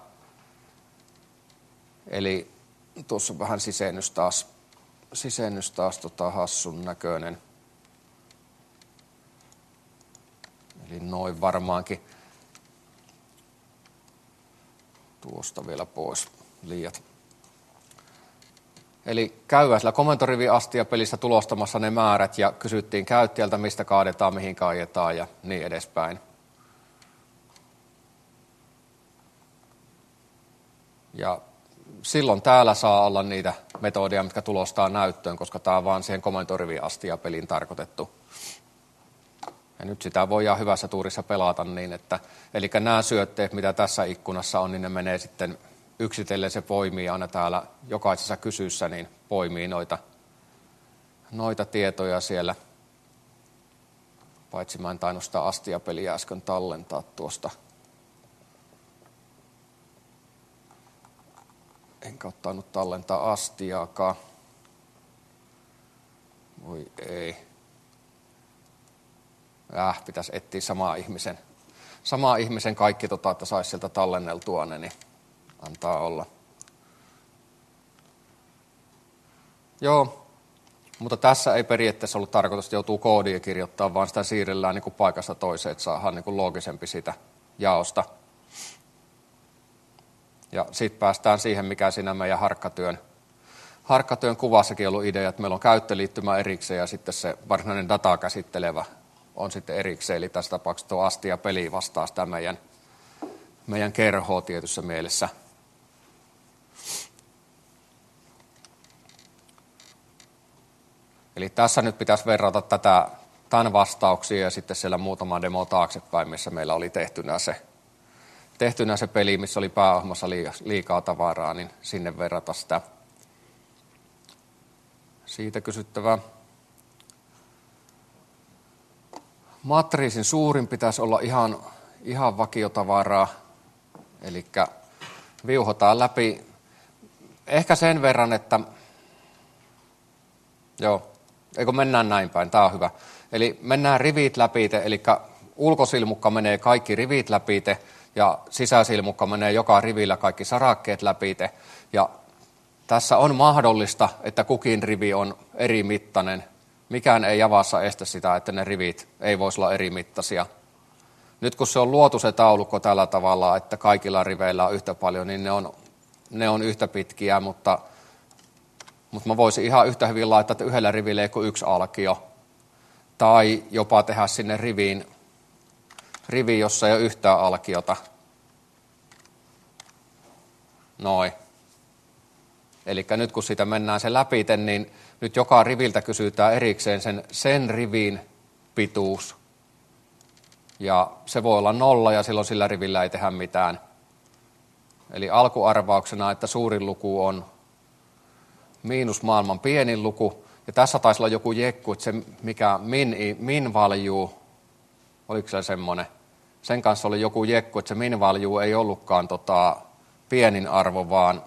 S1: Eli tuossa on vähän sisennys taas, sisennys taas tota hassun näköinen. Eli noin varmaankin. Tuosta vielä pois liiat. Eli käydään sillä komentorivi-astiapelissä tulostamassa ne määrät ja kysyttiin käyttäjältä, mistä kaadetaan, mihin kaadetaan ja niin edespäin. Ja silloin täällä saa olla niitä metodeja, mitkä tulostaa näyttöön, koska tämä on vaan siihen komentorivi-astiapeliin tarkoitettu. Ja nyt sitä voidaan hyvässä tuurissa pelata niin, että eli nämä syötteet, mitä tässä ikkunassa on, niin ne menee sitten yksitellen, se poimii aina täällä jokaisessa kysyssä, niin poimii noita, noita tietoja siellä. Paitsi mä en tainnut sitä astiapeliä äsken tallentaa tuosta. Enkä ole tainnut tallentaa astiaakaan. Voi ei. Äh, pitäisi etsiä samaa ihmisen. Samaa ihmisen kaikki, tota, että saisi sieltä tallenneltua ne, niin antaa olla. Joo, mutta tässä ei periaatteessa ollut tarkoitus, että joutuu koodia kirjoittaa, vaan sitä siirrellään niin kuin paikasta toiseen, että saadaan niin kuin loogisempi sitä jaosta. Ja sitten päästään siihen, mikä siinä meidän harkkatyön, harkkatyön kuvassakin on ollut idea, että meillä on käyttöliittymä erikseen ja sitten se varsinainen dataa käsittelevä on sitten erikseen. Eli tässä tapauksessa tuo asti ja peli vastaa sitä meidän, meidän kerhoa tietyssä mielessä. Eli tässä nyt pitäisi verrata tätä, tämän vastauksia ja sitten siellä muutama demo taaksepäin, missä meillä oli tehtynä se, tehtynä se peli, missä oli pääohjelmassa liikaa tavaraa, niin sinne verrata sitä. Siitä kysyttävää. Matriisin suurin pitäisi olla ihan, ihan vakiotavaraa, eli viuhotaan läpi ehkä sen verran, että joo, eikö mennään näin päin, tämä on hyvä. Eli mennään rivit läpi, eli ulkosilmukka menee kaikki rivit läpi, ja sisäsilmukka menee joka rivillä kaikki sarakkeet läpi, ja tässä on mahdollista, että kukin rivi on eri mittainen. Mikään ei Javassa estä sitä, että ne rivit ei voisi olla eri mittaisia. Nyt kun se on luotu se taulukko tällä tavalla, että kaikilla riveillä on yhtä paljon, niin ne on, ne on yhtä pitkiä, mutta, mutta mä voisin ihan yhtä hyvin laittaa, että yhdellä rivillä ei kuin yksi alkio. Tai jopa tehdä sinne riviin, riviin jossa ei ole yhtään alkiota. Noin. Eli nyt kun siitä mennään se läpi, niin nyt joka riviltä kysytään erikseen sen, sen rivin pituus. Ja se voi olla nolla ja silloin sillä rivillä ei tehdä mitään. Eli alkuarvauksena, että suurin luku on miinus maailman pienin luku. Ja tässä taisi olla joku jekku, että se mikä min, min value, oliko se semmoinen? Sen kanssa oli joku jekku, että se min value ei ollutkaan tota, pienin arvo, vaan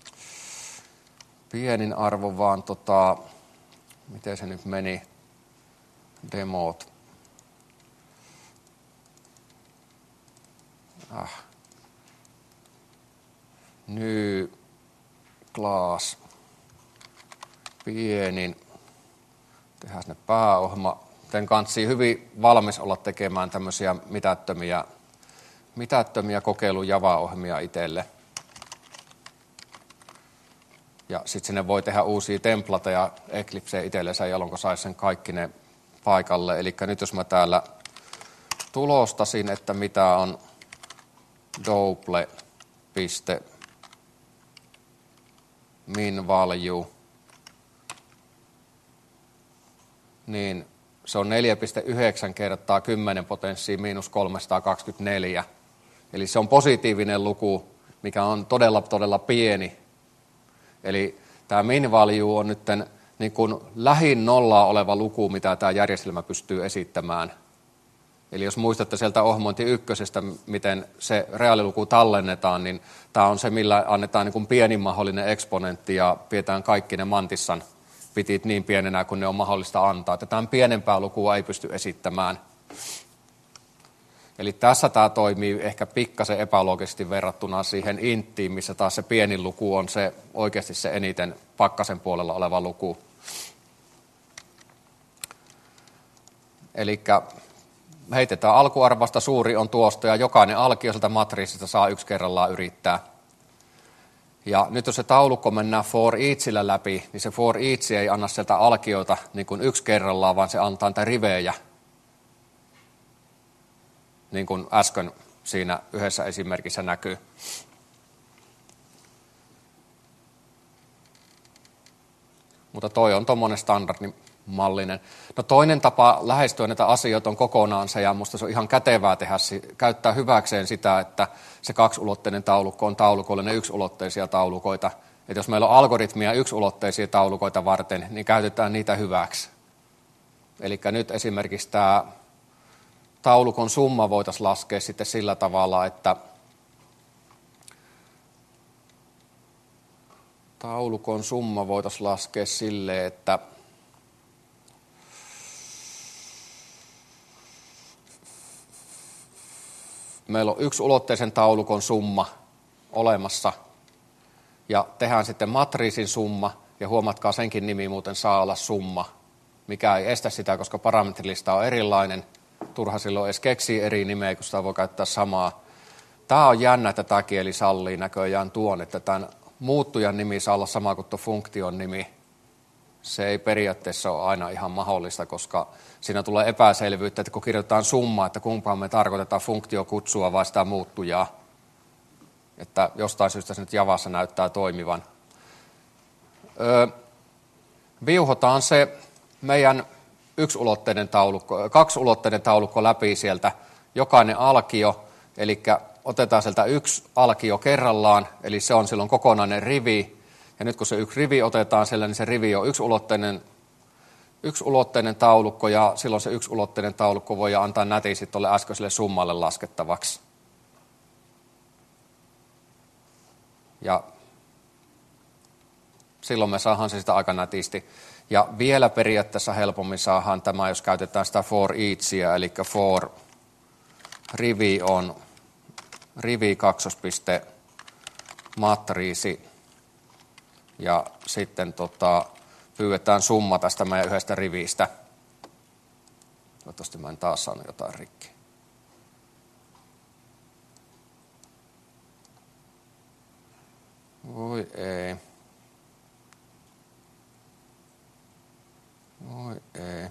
S1: pienin arvo, vaan tota, miten se nyt meni, demot. Ah. New class, pienin, tehdään sinne pääohjelma. Tän kanssa hyvin valmis olla tekemään tämmöisiä mitättömiä, mitättömiä kokeilun Java-ohjelmia itselle. Ja sitten sinne voi tehdä uusia templateja Eclipseen itsellensä, jolloin saisi sen kaikki ne paikalle. Eli nyt jos mä täällä tulostasin, että mitä on double piste min value, niin se on neljä pilkku yhdeksän kertaa kymmenen potenssiin miinus kolmesataakaksikymmentäneljä. Eli se on positiivinen luku, mikä on todella, todella pieni. Eli tämä min value on nyt niin kuin lähin nollaa oleva luku, mitä tämä järjestelmä pystyy esittämään. Eli jos muistatte sieltä ohjelmointi ykkösestä, miten se reaaliluku tallennetaan, niin tämä on se, millä annetaan niin kuin pienin mahdollinen eksponentti ja pidetään kaikki ne mantissan pitit niin pienenä kuin ne on mahdollista antaa. Että tämän pienempää lukua ei pysty esittämään. Eli tässä tämä toimii ehkä pikkasen epäloogisesti verrattuna siihen inttiin, missä taas se pienin luku on se oikeasti se eniten pakkasen puolella oleva luku. Eli heitetään alkuarvasta, suuri on tuosta ja jokainen alkio sieltä matriisista saa yksi kerrallaan yrittää. Ja nyt jos se taulukko mennään for eachillä läpi, niin se for each ei anna sieltä alkiota niin kuin yksi kerrallaan, vaan se antaa niitä rivejä. Niin kuin äsken siinä yhdessä esimerkissä näkyy. Mutta toi on tuommoinen standardimallinen. No toinen tapa lähestyä näitä asioita on kokonaan se, ja musta se on ihan kätevää tehdä, käyttää hyväkseen sitä, että se kaksiulotteinen taulukko on taulukollinen yksiulotteisia taulukoita. Että jos meillä on algoritmia yksiulotteisia taulukoita varten, niin käytetään niitä hyväksi. Eli nyt esimerkiksi tämä taulukon summa voitaisiin laskea sitten sillä tavalla, että taulukon summa voitaisiin laskea silleen, että meillä on yksiulotteisen taulukon summa olemassa ja tehdään sitten matriisin summa ja huomatkaa senkin nimi muuten saa olla summa, mikä ei estä sitä, koska parametrilista on erilainen. Turha silloin edes keksii eri nimeä, kun sitä voi käyttää samaa. Tämä on jännä, että tämä kieli sallii näköjään tuon, että tämän muuttujan nimi saa olla sama kuin tuo funktion nimi. Se ei periaatteessa ole aina ihan mahdollista, koska siinä tulee epäselvyyttä, että kun kirjoitetaan summa, että kumpaan me tarkoitetaan funktiokutsua vai sitä muuttujaa. Että jostain syystä se nyt Javassa näyttää toimivan. Öö, viuhotaan se meidän yksiulotteinen taulukko, kaksiulotteinen taulukko läpi sieltä, jokainen alkio, eli otetaan sieltä yksi alkio kerrallaan, eli se on silloin kokonainen rivi, ja nyt kun se yksi rivi otetaan siellä, niin se rivi on yksiulotteinen, yksiulotteinen taulukko, ja silloin se yksiulotteinen taulukko voi antaa nätisti tuolle äskeiselle summalle laskettavaksi. Ja silloin me saadaan se sitä aika nätisti. Ja vielä periaatteessa helpommin saadaan tämä, jos käytetään sitä for eachia, eli for rivi on rivi kaksospiste matriisi Ja sitten tota, pyydetään summa tästä meidän yhdestä rivistä. Toivottavasti mä en taas saanut jotain rikki. Voi ei. Voi ei.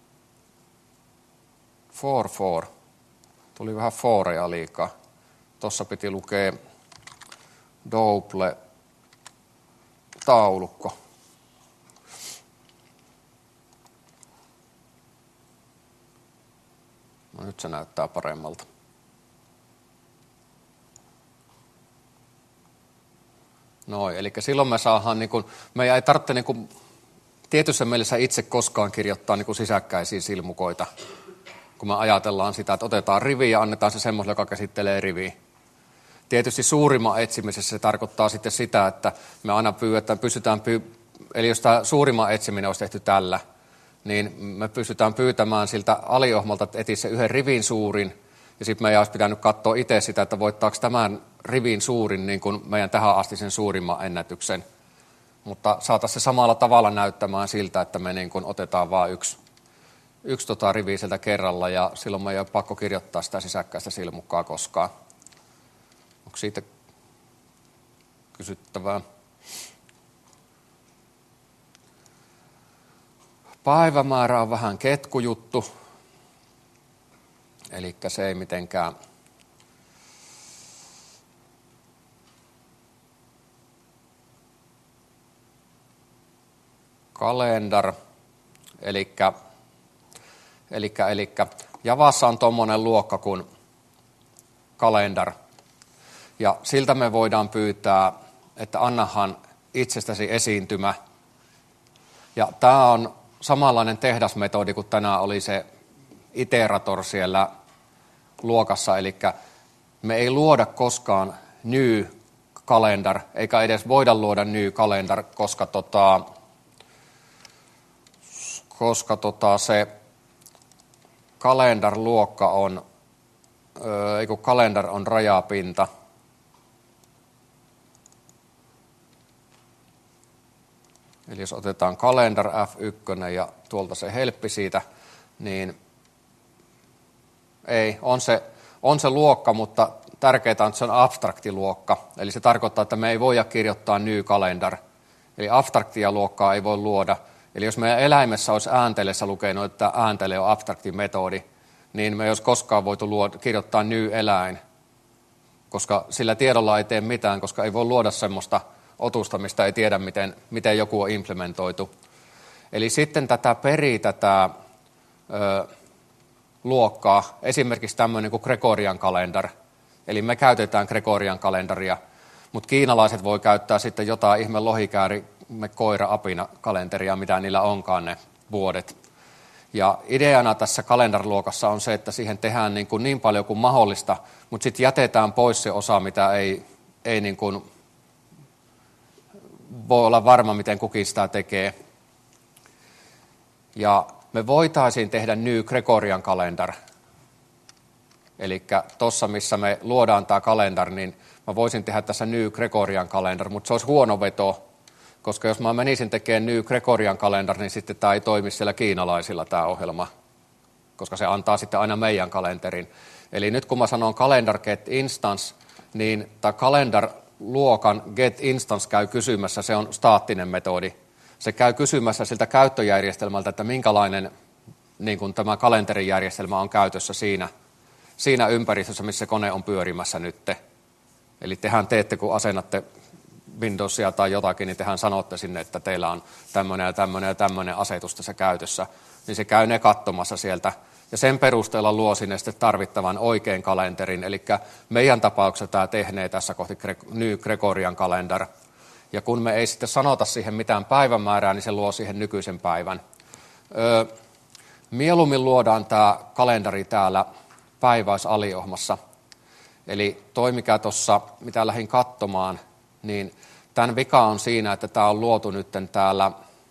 S1: For, for. Tuli vähän foreja liikaa. Tossa piti lukea double taulukko. No nyt se näyttää paremmalta. Noin, eli silloin me saadaan, niin kun, meidän ei tarvitse niin kun, tietyssä mielessä itse koskaan kirjoittaa niin kun sisäkkäisiä silmukoita, kun me ajatellaan sitä, että otetaan rivi ja annetaan se semmoiselle, joka käsittelee riviä. Tietysti suurimman etsimisessä se tarkoittaa sitten sitä, että me aina pyydetään, pystytään, pyy- eli jos tämä suurimman etsiminen olisi tehty tällä, niin me pystytään pyytämään siltä aliohmalta, että etsi se yhden rivin suurin, ja sitten meidän olisi pitänyt katsoa itse sitä, että voittaako tämän rivin suurin niin kuin meidän tähän asti sen suurimman ennätyksen. Mutta saataisiin se samalla tavalla näyttämään siltä, että me niin kuin otetaan vain yksi, yksi tota rivi sieltä kerralla, ja silloin meidän ei ole pakko kirjoittaa sitä sisäkkäistä silmukkaa koskaan. Onko siitä kysyttävää? Päivämäärä on vähän ketkujuttu, eli se ei mitenkään kalendar, eli eli eli Javassa on tuommoinen luokka kuin kalendar, ja siltä me voidaan pyytää, että annahan itsestäsi esiintymä, ja tämä on samanlainen tehdasmetodi kuin tänään oli se iterator siellä luokassa, eli me ei luoda koskaan new calendar, eikä edes voida luoda new calendar, koska, tota, koska tota se calendar-luokka on, ei kun calendar on rajapinta, eli jos otetaan kalendar F yksi ja tuolta se helppi siitä, niin ei, on se, on se luokka, mutta tärkeää on, että se on abstraktiluokka. Eli se tarkoittaa, että me ei voida kirjoittaa new calendar. Eli abstraktia luokkaa ei voi luoda. Eli jos meidän eläimessä olisi ääntelessä lukenut, että ääntele on abstraktimetodi, niin me ei olisi koskaan voitu luoda, kirjoittaa new eläin, koska sillä tiedolla ei tee mitään, koska ei voi luoda semmoista otusta, mistä ei tiedä, miten, miten joku on implementoitu. Eli sitten tätä perii tätä ö, luokkaa, esimerkiksi tämmöinen kuin Gregorian kalendar. Eli me käytetään Gregorian kalendaria, mutta kiinalaiset voi käyttää sitten jotain ihme lohikääri, me koira, apina kalenteria, mitä niillä onkaan ne vuodet. Ja ideana tässä kalendarluokassa on se, että siihen tehdään niin, kuin niin paljon kuin mahdollista, mutta sitten jätetään pois se osa, mitä ei, ei niin kuin voi olla varma, miten kukin sitä tekee. Ja me voitaisiin tehdä new Gregorian kalendar. Eli tuossa, missä me luodaan tämä kalendar, niin mä voisin tehdä tässä new Gregorian kalendar, mutta se olisi huono veto, koska jos mä menisin tekemään new Gregorian kalendar, niin sitten tämä ei toimi siellä kiinalaisilla tämä ohjelma, koska se antaa sitten aina meidän kalenterin. Eli nyt kun mä sanon calendar get instance, niin tämä calendar luokan get instance käy kysymässä, se on staattinen metodi. Se käy kysymässä siltä käyttöjärjestelmältä, että minkälainen niin kuin tämä kalenterijärjestelmä on käytössä siinä, siinä ympäristössä, missä kone on pyörimässä nyt. Eli tehän teette, kun asennatte Windowsia tai jotakin, niin tehän sanotte sinne, että teillä on tämmöinen ja tämmöinen ja tämmöinen asetus tässä käytössä. Niin se käy ne katsomassa sieltä. Ja sen perusteella luo sinne sitten tarvittavan oikein kalenterin. Eli meidän tapauksessa tämä tehnee tässä kohti New Gregorian kalendar. Ja kun me ei sitten sanota siihen mitään päivämäärää, niin se luo siihen nykyisen päivän. Öö, mieluummin luodaan tämä kalendari täällä päiväisaliohmassa. Eli toi mikä tuossa, mitä lähdin katsomaan, niin tämän vika on siinä, että tämä on luotu nyt täällä,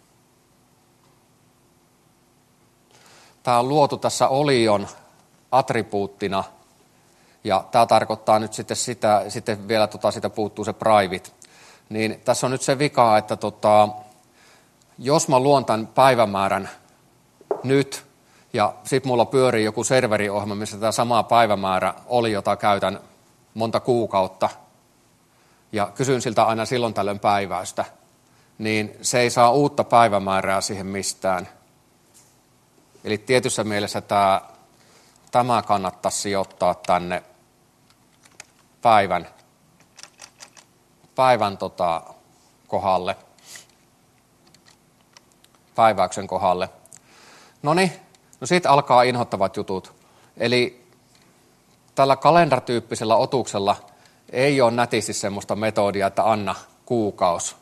S1: tämä on luotu tässä olion attribuuttina, ja tämä tarkoittaa nyt sitten sitä, sitten vielä tota, sitä puuttuu se private, niin tässä on nyt se vika, että tota, jos mä luon tämän päivämäärän nyt, ja sitten mulla pyörii joku serveriohjelma, missä tämä sama päivämäärä oli, jota käytän monta kuukautta, ja kysyn siltä aina silloin tällöin päiväystä, niin se ei saa uutta päivämäärää siihen mistään. Eli tietyssä mielessä tämä, tämä kannattaisi sijoittaa tänne päivän, päivän tota, kohdalle, päiväyksen kohdalle. Noniin, no siitä alkaa inhottavat jutut. Eli tällä kalendartyyppisellä otuksella ei ole nätisti semmoista metodia, että anna kuukausi.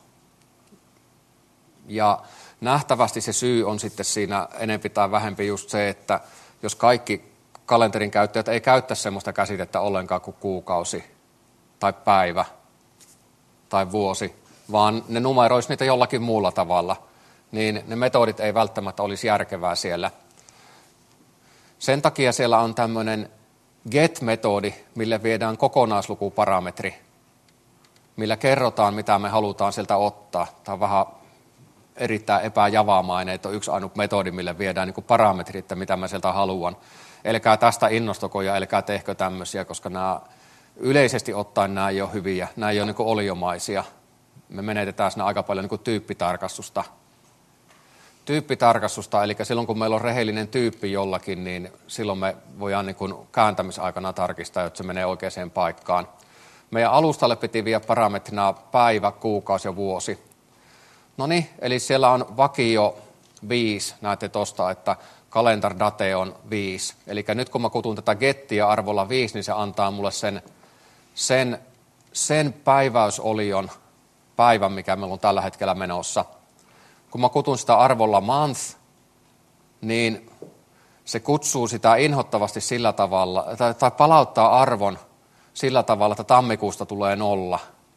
S1: Ja nähtävästi se syy on sitten siinä enempi tai vähempi just se, että jos kaikki kalenterin käyttäjät ei käyttäisi semmoista käsitettä ollenkaan kuin kuukausi tai päivä tai vuosi, vaan ne numeroisi niitä jollakin muulla tavalla, niin ne metodit ei välttämättä olisi järkevää siellä. Sen takia siellä on tämmöinen get-metodi, millä viedään kokonaislukuparametri, millä kerrotaan, mitä me halutaan sieltä ottaa. Tämä on vähän erittäin epäjavaamainen, että on yksi ainut metodi, millä viedään niin kuin parametrit, että mitä mä sieltä haluan. Elkää tästä innostako ja elkää tehkö tämmöisiä, koska nämä yleisesti ottaen nämä ei ole hyviä, nämä ei ole niin kuin oliomaisia. Me menetetään siinä aika paljon niin kuin tyyppitarkastusta. Tyyppitarkastusta, eli silloin kun meillä on rehellinen tyyppi jollakin, niin silloin me voidaan niin kuin kääntämisaikana tarkistaa, että se menee oikeaan paikkaan. Meidän alustalle piti viedä parametrina päivä, kuukausi ja vuosi. No niin, eli siellä on vakio viisi, näette tuosta, että calendar date on viisi. Eli nyt kun mä kutun tätä gettiä arvolla viisi, niin se antaa mulle sen, sen, sen päiväysolion päivän, mikä meillä on tällä hetkellä menossa. Kun mä kutun sitä arvolla month, niin se kutsuu sitä inhottavasti sillä tavalla, tai, tai palauttaa arvon sillä tavalla, että tammikuusta tulee nolla.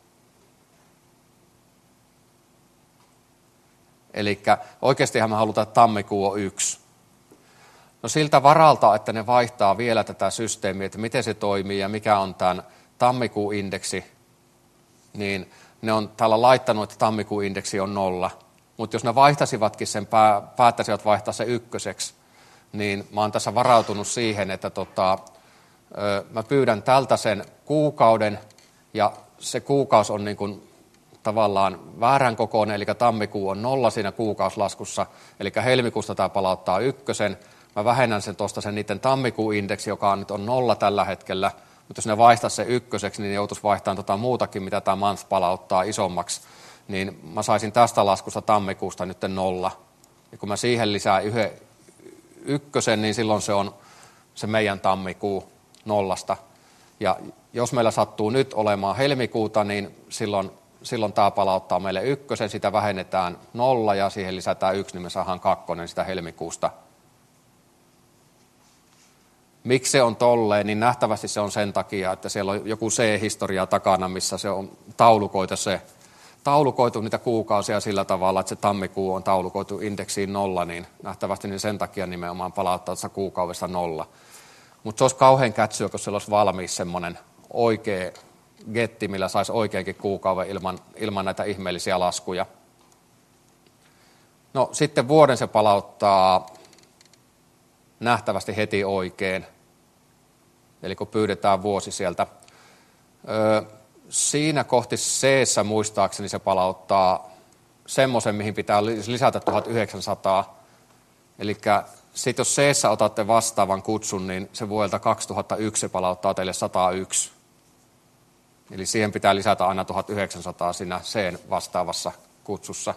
S1: Eli oikeastihan me halutaan, että tammikuu on yksi. No siltä varalta, että ne vaihtaa vielä tätä systeemiä, että miten se toimii ja mikä on tämän tammikuun indeksi, niin ne on täällä laittanut, että tammikuun indeksi on nolla. Mutta jos ne vaihtaisivatkin sen, päättäisivät vaihtaa se ykköseksi, niin mä oon tässä varautunut siihen, että tota, mä pyydän tältä sen kuukauden, ja se kuukausi on niin kuin tavallaan väärän kokoinen, eli tammikuu on nolla siinä kuukausilaskussa, eli helmikuusta tämä palauttaa ykkösen. Mä vähennän sen tuosta sen niiden tammikuun indeksi, joka on nyt on nolla tällä hetkellä, mutta jos ne vaihtaisi se ykköseksi, niin ne joutuisi vaihtamaan tota muutakin, mitä tämä month palauttaa isommaksi. Niin mä saisin tästä laskusta tammikuusta nyt nolla. Ja kun mä siihen lisään yhden ykkösen, niin silloin se on se meidän tammikuu nollasta. Ja jos meillä sattuu nyt olemaan helmikuuta, niin silloin, silloin tämä palauttaa meille ykkösen, sitä vähennetään nolla ja siihen lisätään yksi, niin me saadaan kakkonen sitä helmikuusta. Miksi se on tolleen, niin nähtävästi se on sen takia, että siellä on joku C-historia takana, missä se on taulukoitu se taulukoitu niitä kuukausia sillä tavalla, että se tammikuu on taulukoitu indeksiin nolla, niin nähtävästi niin sen takia nimenomaan palauttaa tässä kuukaudessa nolla. Mutta se olisi kauhean kätsyä, kun siellä olisi valmis semmoinen oikea getti, millä saisi oikeinkin kuukauden ilman, ilman näitä ihmeellisiä laskuja. No sitten vuoden se palauttaa nähtävästi heti oikein, eli kun pyydetään vuosi sieltä. Öö, Siinä kohti C-ssä muistaakseni se palauttaa semmoisen, mihin pitää lisätä tuhatyhdeksänsataa. Eli sitten jos C-ssä otatte vastaavan kutsun, niin se vuodelta kaksituhattayksi se palauttaa teille sata yksi. Eli siihen pitää lisätä aina tuhatyhdeksänsataa siinä C:n vastaavassa kutsussa.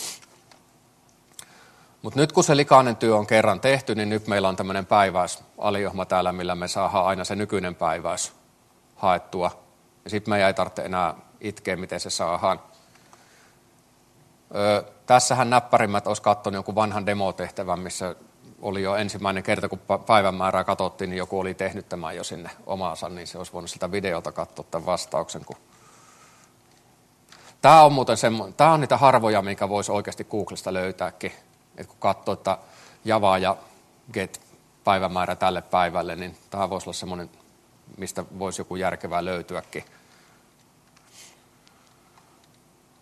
S1: Mutta nyt kun se likainen työ on kerran tehty, niin nyt meillä on tämmöinen päiväysaliohma täällä, millä me saadaan aina se nykyinen päiväys haettua. Ja sitten meidän ei tarvitse enää itkeä, miten se saadaan. Öö, tässähän näppärimmät olisi katsonut jonkun vanhan demotehtävän, missä oli jo ensimmäinen kerta, kun päivän määrää katsottiin, niin joku oli tehnyt tämän jo sinne omaansa, niin se olisi voinut siltä videolta katsoa tämän vastauksen. Kun... Tämä on muuten semmo... Tämä on niitä harvoja, minkä voisi oikeasti Googlesta löytääkin. Et kun katsoo, että Java ja Get päivämäärä tälle päivälle, niin tämä voisi olla semmoinen, mistä voisi joku järkevää löytyäkin.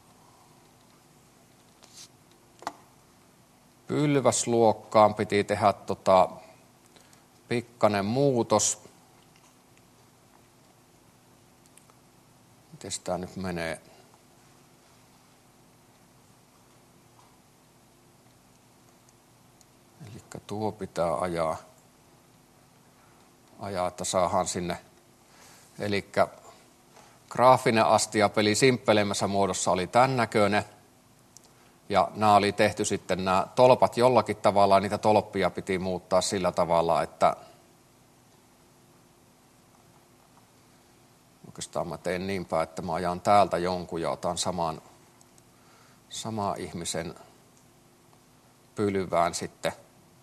S1: Pylväsluokkaan piti tehdä tota, pikkainen muutos. Miten tämä nyt menee? Eli tuo pitää ajaa, ajaa, että saadaan sinne. Eli graafinen astiapeli simppelemmässä muodossa oli tämän näköinen. Ja nämä oli tehty sitten nämä tolpat jollakin tavalla, niitä tolppia piti muuttaa sillä tavalla, että oikeastaan mä teen niinpä, että mä ajan täältä jonkun ja otan saman, saman ihmisen pylvään sitten.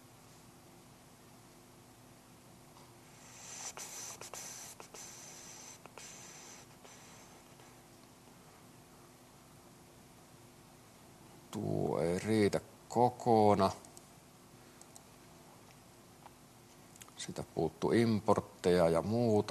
S1: Tuo ei riitä kokoona. Sitä puuttuu importteja ja muuta.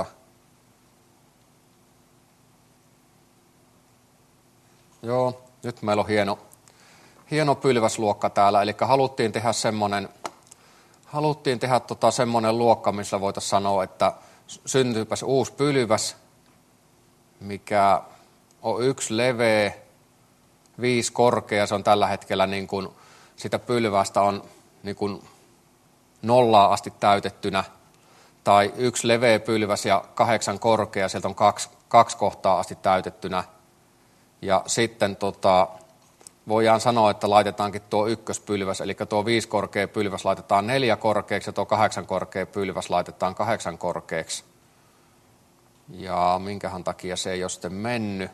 S1: Joo, nyt meillä on hieno, hieno pylväsluokka täällä. Eli haluttiin tehdä semmoinen, haluttiin tehdä tota semmoinen luokka, missä voitaisiin sanoa, että syntyypäs uusi pylväs, mikä on yksi leveä, viisi korkea, se on tällä hetkellä niin kuin, sitä pylvästä on niin kuin nollaan asti täytettynä, tai yksi leveä pylväs ja kahdeksan korkea, sieltä on kaksi, kaksi kohtaa asti täytettynä. Ja sitten tota, voidaan sanoa, että laitetaankin tuo ykköspylväs, eli tuo viisi korkea pylväs laitetaan neljä korkeaksi, ja tuo kahdeksan korkea pylväs laitetaan kahdeksan korkeaksi. Ja minkähän takia se ei ole sitten mennyt.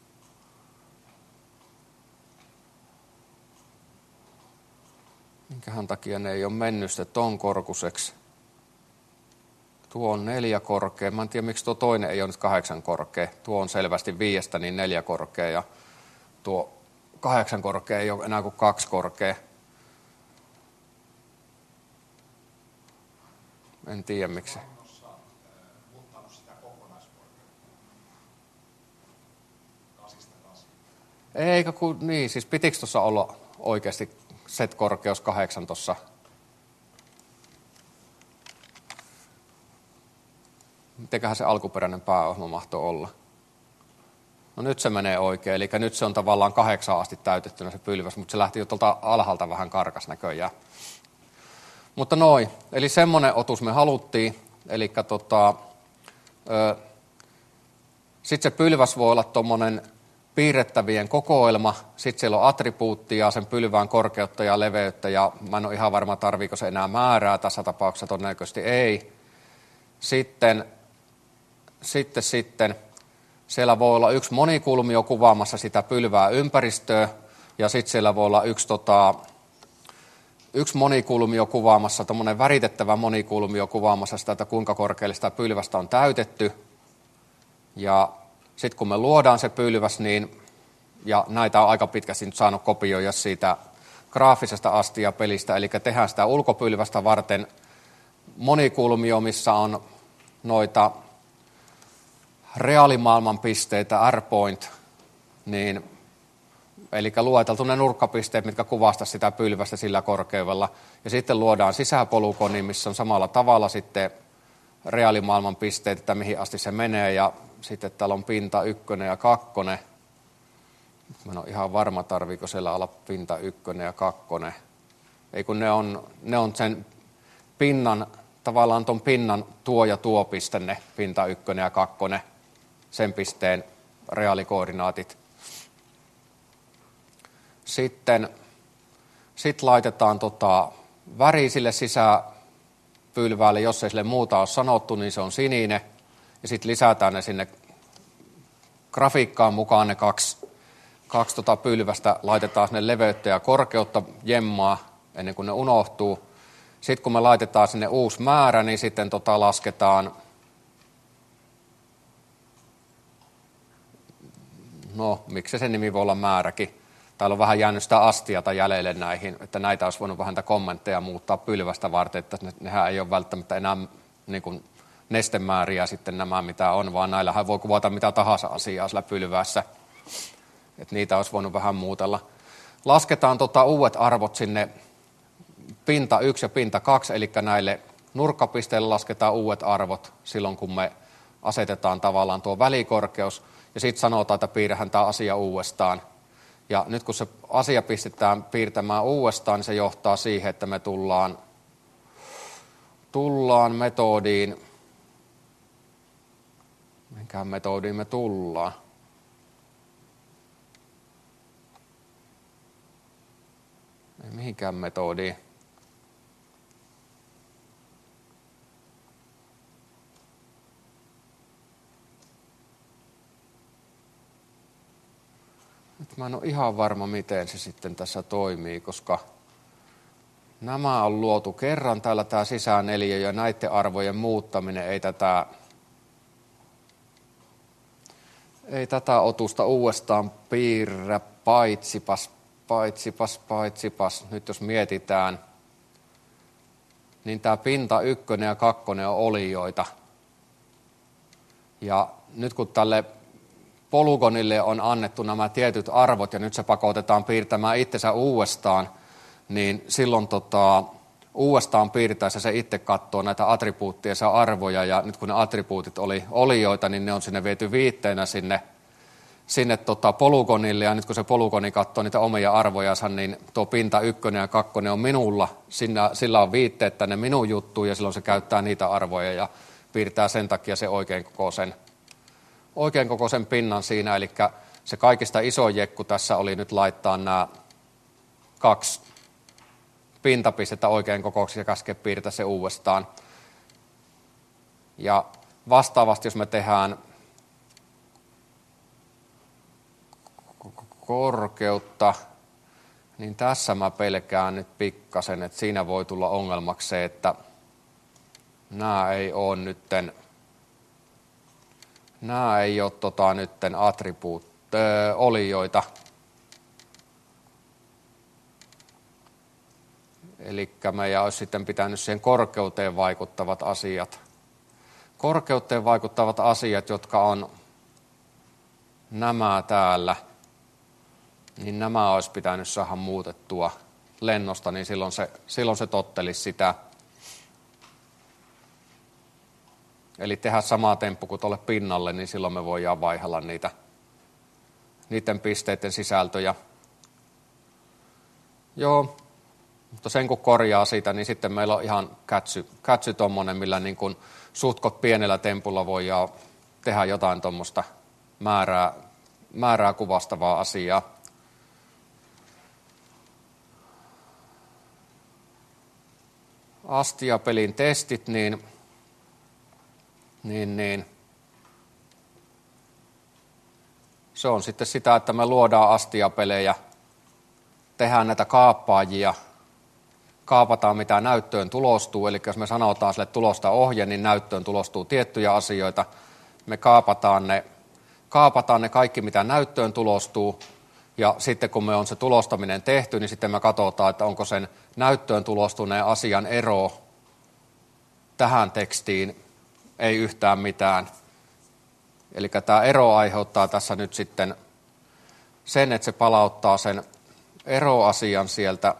S1: Minkähän takia ne ei ole mennyt sitten ton korkuseksi. Tuo on neljä korkea. Mä en tiedä, miksi tuo toinen ei ole nyt kahdeksan korkea. Tuo on selvästi viiestä niin neljä korkea ja tuo kahdeksan korkea ei ole enää kuin kaksi korkea. En tiedä miksi. Eikö kun, niin, siis pitikö tuossa olla oikeasti set-korkeus kahdeksan tuossa? Mitenköhän se alkuperäinen pääohjelma mahtoi olla? No nyt se menee oikein, eli nyt se on tavallaan kahdeksaan asti täytettynä se pylväs, mutta se lähti jo tuolta alhaalta vähän karkas näköjään. Mutta noin, eli semmoinen otus me haluttiin, eli tota, sitten se pylväs voi olla tuommoinen piirrettävien kokoelma, sitten siellä on attribuuttia, sen pylvään korkeutta ja leveyttä, ja mä en ole ihan varma, tarviiko se enää määrää, tässä tapauksessa todennäköisesti ei. Sitten, sitten, sitten siellä voi olla yksi monikulmio kuvaamassa sitä pylvää ympäristöä, ja sitten siellä voi olla yksi, tota, yksi monikulmio kuvaamassa, tuommoinen väritettävä monikulmio kuvaamassa sitä, että kuinka korkealle sitä pylvästä on täytetty. Ja sitten kun me luodaan se pylväs, niin, ja näitä on aika pitkästi nyt saanut kopioida siitä graafisesta astiapelistä, eli tehdään sitä ulkopylvästä varten monikulmio, missä on noita reaalimaailman pisteitä, R-point, niin, eli lueteltu ne nurkkapisteet, mitkä kuvastaa sitä pylvästä sillä korkeudella. Ja sitten luodaan sisäpolukoni, missä on samalla tavalla sitten reaalimaailman pisteet, että mihin asti se menee, ja sitten täällä on pinta ykkönen ja kakkonen. Mä en ole ihan varma, tarviiko siellä olla pinta ykkönen ja kakkonen. Ei kun ne on, ne on sen pinnan, tavallaan tuon pinnan tuo ja tuo piste, ne pinta ykkönen ja kakkonen, sen pisteen reaalikoordinaatit. Sitten sit laitetaan tota väri sille sisäpylväälle, jos ei sille muuta ole sanottu, niin se on sininen. Ja sitten lisätään ne sinne grafiikkaan mukaan ne kaksi, kaksi tota pylvästä, laitetaan sinne leveyttä ja korkeutta jemmaa ennen kuin ne unohtuu. Sitten kun me laitetaan sinne uusi määrä, niin sitten tota lasketaan, no miksi se nimi voi olla määräkin. Täällä on vähän jäänyt sitä astiata jäljelle näihin, että näitä olisi voinut vähän näitä kommentteja muuttaa pylvästä varten, että nehän ei ole välttämättä enää niin kuin nestemääriä sitten nämä mitä on, vaan näillähän voi kuvata mitä tahansa asiaa sillä pylväässä. Että niitä olisi voinut vähän muutella. Lasketaan tota uudet arvot sinne pinta yksi ja pinta kaksi, eli näille nurkkapisteille lasketaan uudet arvot silloin, kun me asetetaan tavallaan tuo välikorkeus, ja sitten sanotaan, että piirrähän tämä asia uudestaan. Ja nyt kun se asia pistetään piirtämään uudestaan, niin se johtaa siihen, että me tullaan, tullaan metodiin, minkään metodiin me tullaan? Ei mihinkään metodiin. Nyt mä en ole ihan varma, miten se sitten tässä toimii, koska nämä on luotu kerran täällä tämä sisäänneliö ja näiden arvojen muuttaminen ei tätä, ei tätä otusta uudestaan piirrä, paitsipas, paitsipas, paitsipas. Nyt jos mietitään, niin tämä pinta ykkönen ja kakkonen on olioita. Ja nyt kun tälle polygonille on annettu nämä tietyt arvot ja nyt se pakotetaan piirtämään itsensä uudestaan, niin silloin tota, uudestaan piirtäessä se itse katsoo näitä attribuuttiensa arvoja ja nyt kun ne attribuutit oli olioita, niin ne on sinne viety viitteinä sinne, sinne tota polygonille ja nyt kun se polygoni katsoo niitä omia arvojansa, niin tuo pinta ykkönen ja kakkonen on minulla, Sinä, sillä on viitteet tänne minun juttuun ja silloin se käyttää niitä arvoja ja piirtää sen takia se oikein kokoisen oikein kokoisen pinnan siinä, eli se kaikista isoin jekku tässä oli nyt laittaa nämä kaksi pintapistettä oikein kokoiksi ja käskeä piirtää se uudestaan. Ja vastaavasti, jos me tehdään korkeutta, niin tässä mä pelkään nyt pikkasen, että siinä voi tulla ongelmaksi se, että nämä ei ole nytten Nämä ei ole tota, nytten attribuut, öö, olioita. Eli meidän olisi sitten pitänyt siihen korkeuteen vaikuttavat asiat. Korkeuteen vaikuttavat asiat, jotka on nämä täällä, niin nämä olisi pitänyt saada muutettua lennosta, niin silloin se, silloin se tottelisi sitä. Eli tehdä sama temppu kuin tuolle pinnalle, niin silloin me voidaan vaihella niitä, niiden pisteiden sisältöjä. Joo, mutta sen kun korjaa siitä, niin sitten meillä on ihan kätsy, kätsy tommonen, millä niin kuin suhtkot pienellä tempulla voidaan tehdä jotain tuommoista määrää, määrää kuvastavaa asiaa. Astia-pelin testit, niin Niin, niin. Se on sitten sitä, että me luodaan astiapelejä, tehdään näitä kaappaajia, kaapataan mitä näyttöön tulostuu, eli jos me sanotaan sille tulosta ohje, niin näyttöön tulostuu tiettyjä asioita. Me kaapataan ne, kaapataan ne kaikki, mitä näyttöön tulostuu, ja sitten kun me on se tulostaminen tehty, niin sitten me katsotaan, että onko sen näyttöön tulostuneen asian ero tähän tekstiin, ei yhtään mitään. Eli tämä ero aiheuttaa tässä nyt sitten sen, että se palauttaa sen eroasian sieltä.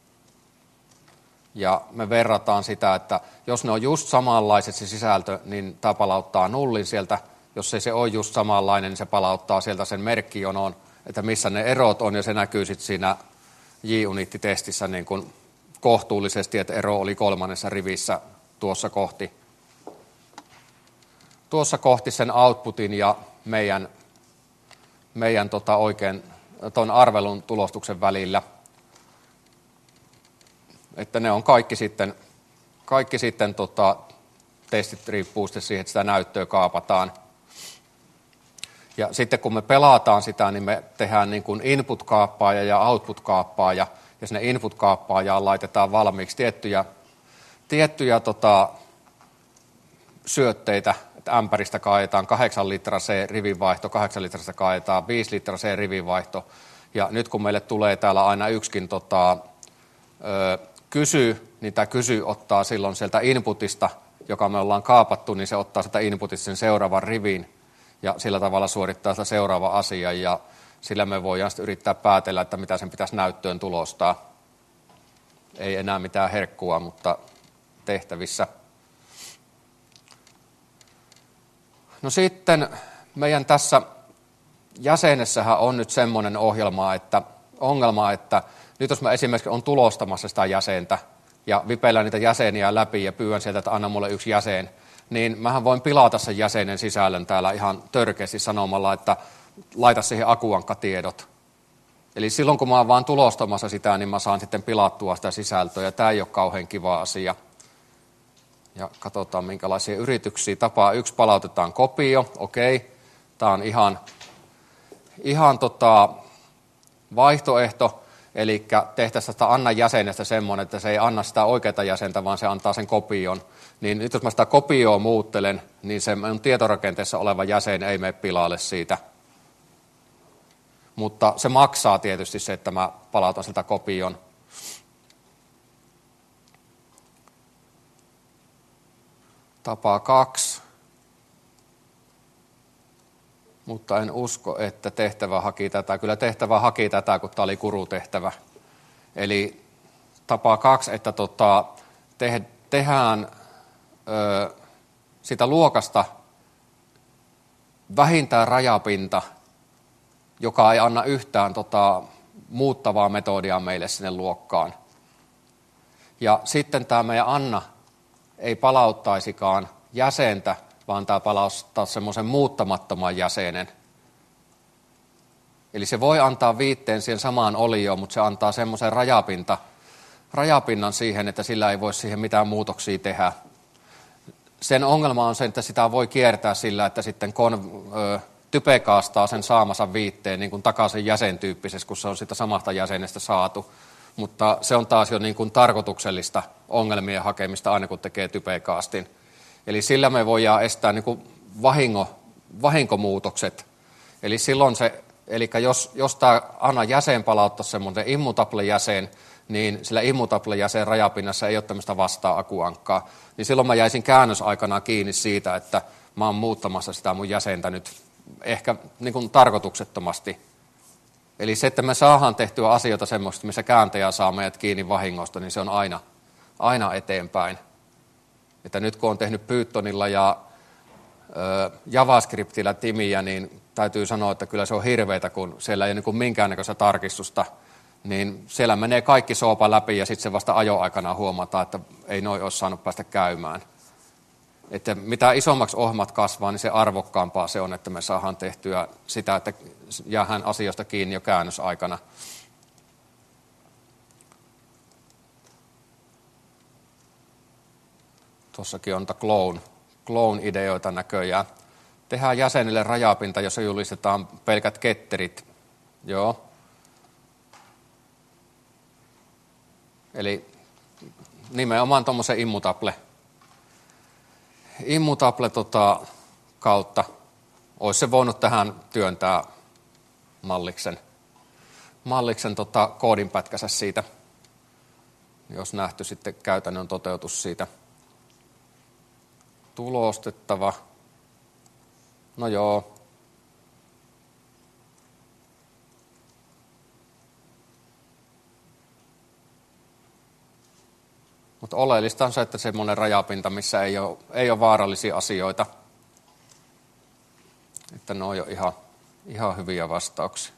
S1: Ja me verrataan sitä, että jos ne on just samanlaiset se sisältö, niin tämä palauttaa nullin sieltä. Jos ei se ole just samanlainen, niin se palauttaa sieltä sen merkkijonoon, että missä ne erot on. Ja se näkyy sitten siinä J-uniittitestissä niin kuin kohtuullisesti, että ero oli kolmannessa rivissä tuossa kohti. Tuossa kohti sen outputin ja meidän, meidän tota oikein tuon arvelun tulostuksen välillä. Että ne on kaikki sitten, kaikki sitten tota, testit riippuu sitten siihen, että sitä näyttöä kaapataan. Ja sitten kun me pelataan sitä, niin me tehdään niin kuin input-kaappaaja ja output-kaappaaja. Ja sinne input-kaappaajaan laitetaan valmiiksi tiettyjä, tiettyjä tota, syötteitä, että ämpäristä kaadetaan kahdeksan litraa C-rivinvaihto, kahdeksan litrasta kaadetaan viisi litraa C-rivinvaihto. Ja nyt kun meille tulee täällä aina yksikin tota, ö, kysy, niin tämä kysy ottaa silloin sieltä inputista, joka me ollaan kaapattu, niin se ottaa sieltä inputista sen seuraavan rivin ja sillä tavalla suorittaa sitä seuraava asia ja sillä me voidaan sitten yrittää päätellä, että mitä sen pitäisi näyttöön tulostaa. ei enää mitään herkkua, mutta tehtävissä. No sitten meidän tässä jäsenessähän on nyt semmoinen ohjelma, että, ongelma, että nyt jos mä esimerkiksi on tulostamassa sitä jäsentä ja vipeillään niitä jäseniä läpi ja pyydän sieltä, että anna mulle yksi jäsen, niin mähän voin pilata sen jäsenen sisällön täällä ihan törkeästi sanomalla, että laita siihen akuankkatiedot. Eli silloin kun mä oon vaan tulostamassa sitä, niin mä saan sitten pilattua sitä sisältöä ja tämä ei ole kauhean kiva asia. Ja katsotaan minkälaisia yrityksiä. Tapaa yksi palautetaan kopio, okei, tämä on ihan, ihan tota vaihtoehto. Eli tehtäisiin sitä anna jäsenestä semmoinen, että se ei anna sitä oikeaa jäsentä, vaan se antaa sen kopion. Niin nyt jos mä sitä kopioa muuttelen, niin se mun tietorakenteessa oleva jäsen ei mene pilalle siitä. Mutta se maksaa tietysti se, että mä palautan sitä kopion. Tapa kaksi. Mutta en usko, että tehtävä haki tätä. Kyllä tehtävä haki tätä, kun tämä oli kurutehtävä. Eli tapa kaksi, että tota, te, tehdään ö, sitä luokasta vähintään rajapinta, joka ei anna yhtään tota, muuttavaa metodia meille sinne luokkaan. Ja sitten tämä meidän Anna ei palauttaisikaan jäsentä, vaan tämä palauttaa semmoisen muuttamattoman jäsenen. Eli se voi antaa viitteen siihen samaan olioon, mutta se antaa semmoisen rajapinta, rajapinnan siihen, että sillä ei voi siihen mitään muutoksia tehdä. Sen ongelma on se, että sitä voi kiertää sillä, että sitten kon, ö, typekaastaa sen saamansa viitteen niin kuin takaisin jäsentyyppisessä, kun se on sitä samasta jäsenestä saatu. Mutta se on taas jo niin kuin tarkoituksellista ongelmien hakemista aina, kun tekee typekaastin. Eli sillä me voidaan estää niin kuin vahingo, vahinkomuutokset. Eli silloin se, eli jos, jos tämä Anna jäsen palauttaa semmoinen immutable jäsen, niin sillä immutable jäsen rajapinnassa ei ole tämmöistä vastaa-akuankkaa. Niin silloin mä jäisin käännösaikana kiinni siitä, että mä oon muuttamassa sitä mun jäsentä nyt ehkä niin kuin tarkoituksettomasti. Eli se, että me saadaan tehtyä asioita semmoista, missä kääntäjä saa meidät kiinni vahingosta, niin se on aina, aina eteenpäin. Että nyt kun on tehnyt Pythonilla ja ö, JavaScriptillä timiä, niin täytyy sanoa, että kyllä se on hirveätä, kun siellä ei ole niin minkäännäköistä tarkistusta, niin siellä menee kaikki soopa läpi ja sitten se vasta ajoaikana huomataan, että ei noi ole saanut päästä käymään. Että mitä isommaksi ohjelmat kasvaa, niin se arvokkaampaa se on, että me saadaan tehtyä sitä, että jäähän asioista kiinni jo käännösaikana. Tuossakin on clone, clone-ideoita näköjään. Tehdään jäsenille rajapinta, jossa julistetaan pelkät ketterit. Joo. Eli nimenomaan tuommoisen immutable, immutable tota, kautta olisi se voinut tähän työntää malliksen, malliksen tota, koodinpätkänsä siitä, jos nähty sitten käytännön toteutus siitä. Tulostettava. No joo. Mutta oleellista on se, että semmoinen rajapinta, missä ei ole, ei ole vaarallisia asioita. Että ne on jo ihan, ihan hyviä vastauksia.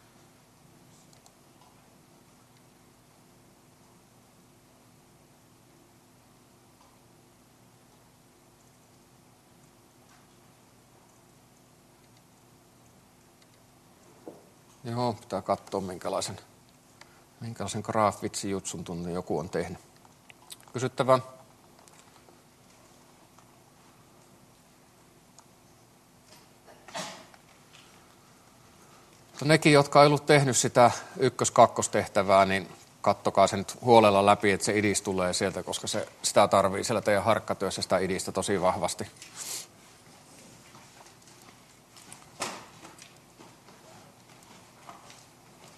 S1: Joo, pitää katsoa minkälaisen, minkälaisen graafvitsijutsun tunnin joku on tehnyt. Kysyttävä. Mutta nekin, jotka ei ollut tehnyt sitä ykkös-kakkostehtävää, niin kattokaa se nyt huolella läpi, että se idis tulee sieltä, koska se, sitä tarvii siellä teidän harkkatyössä sitä idistä tosi vahvasti.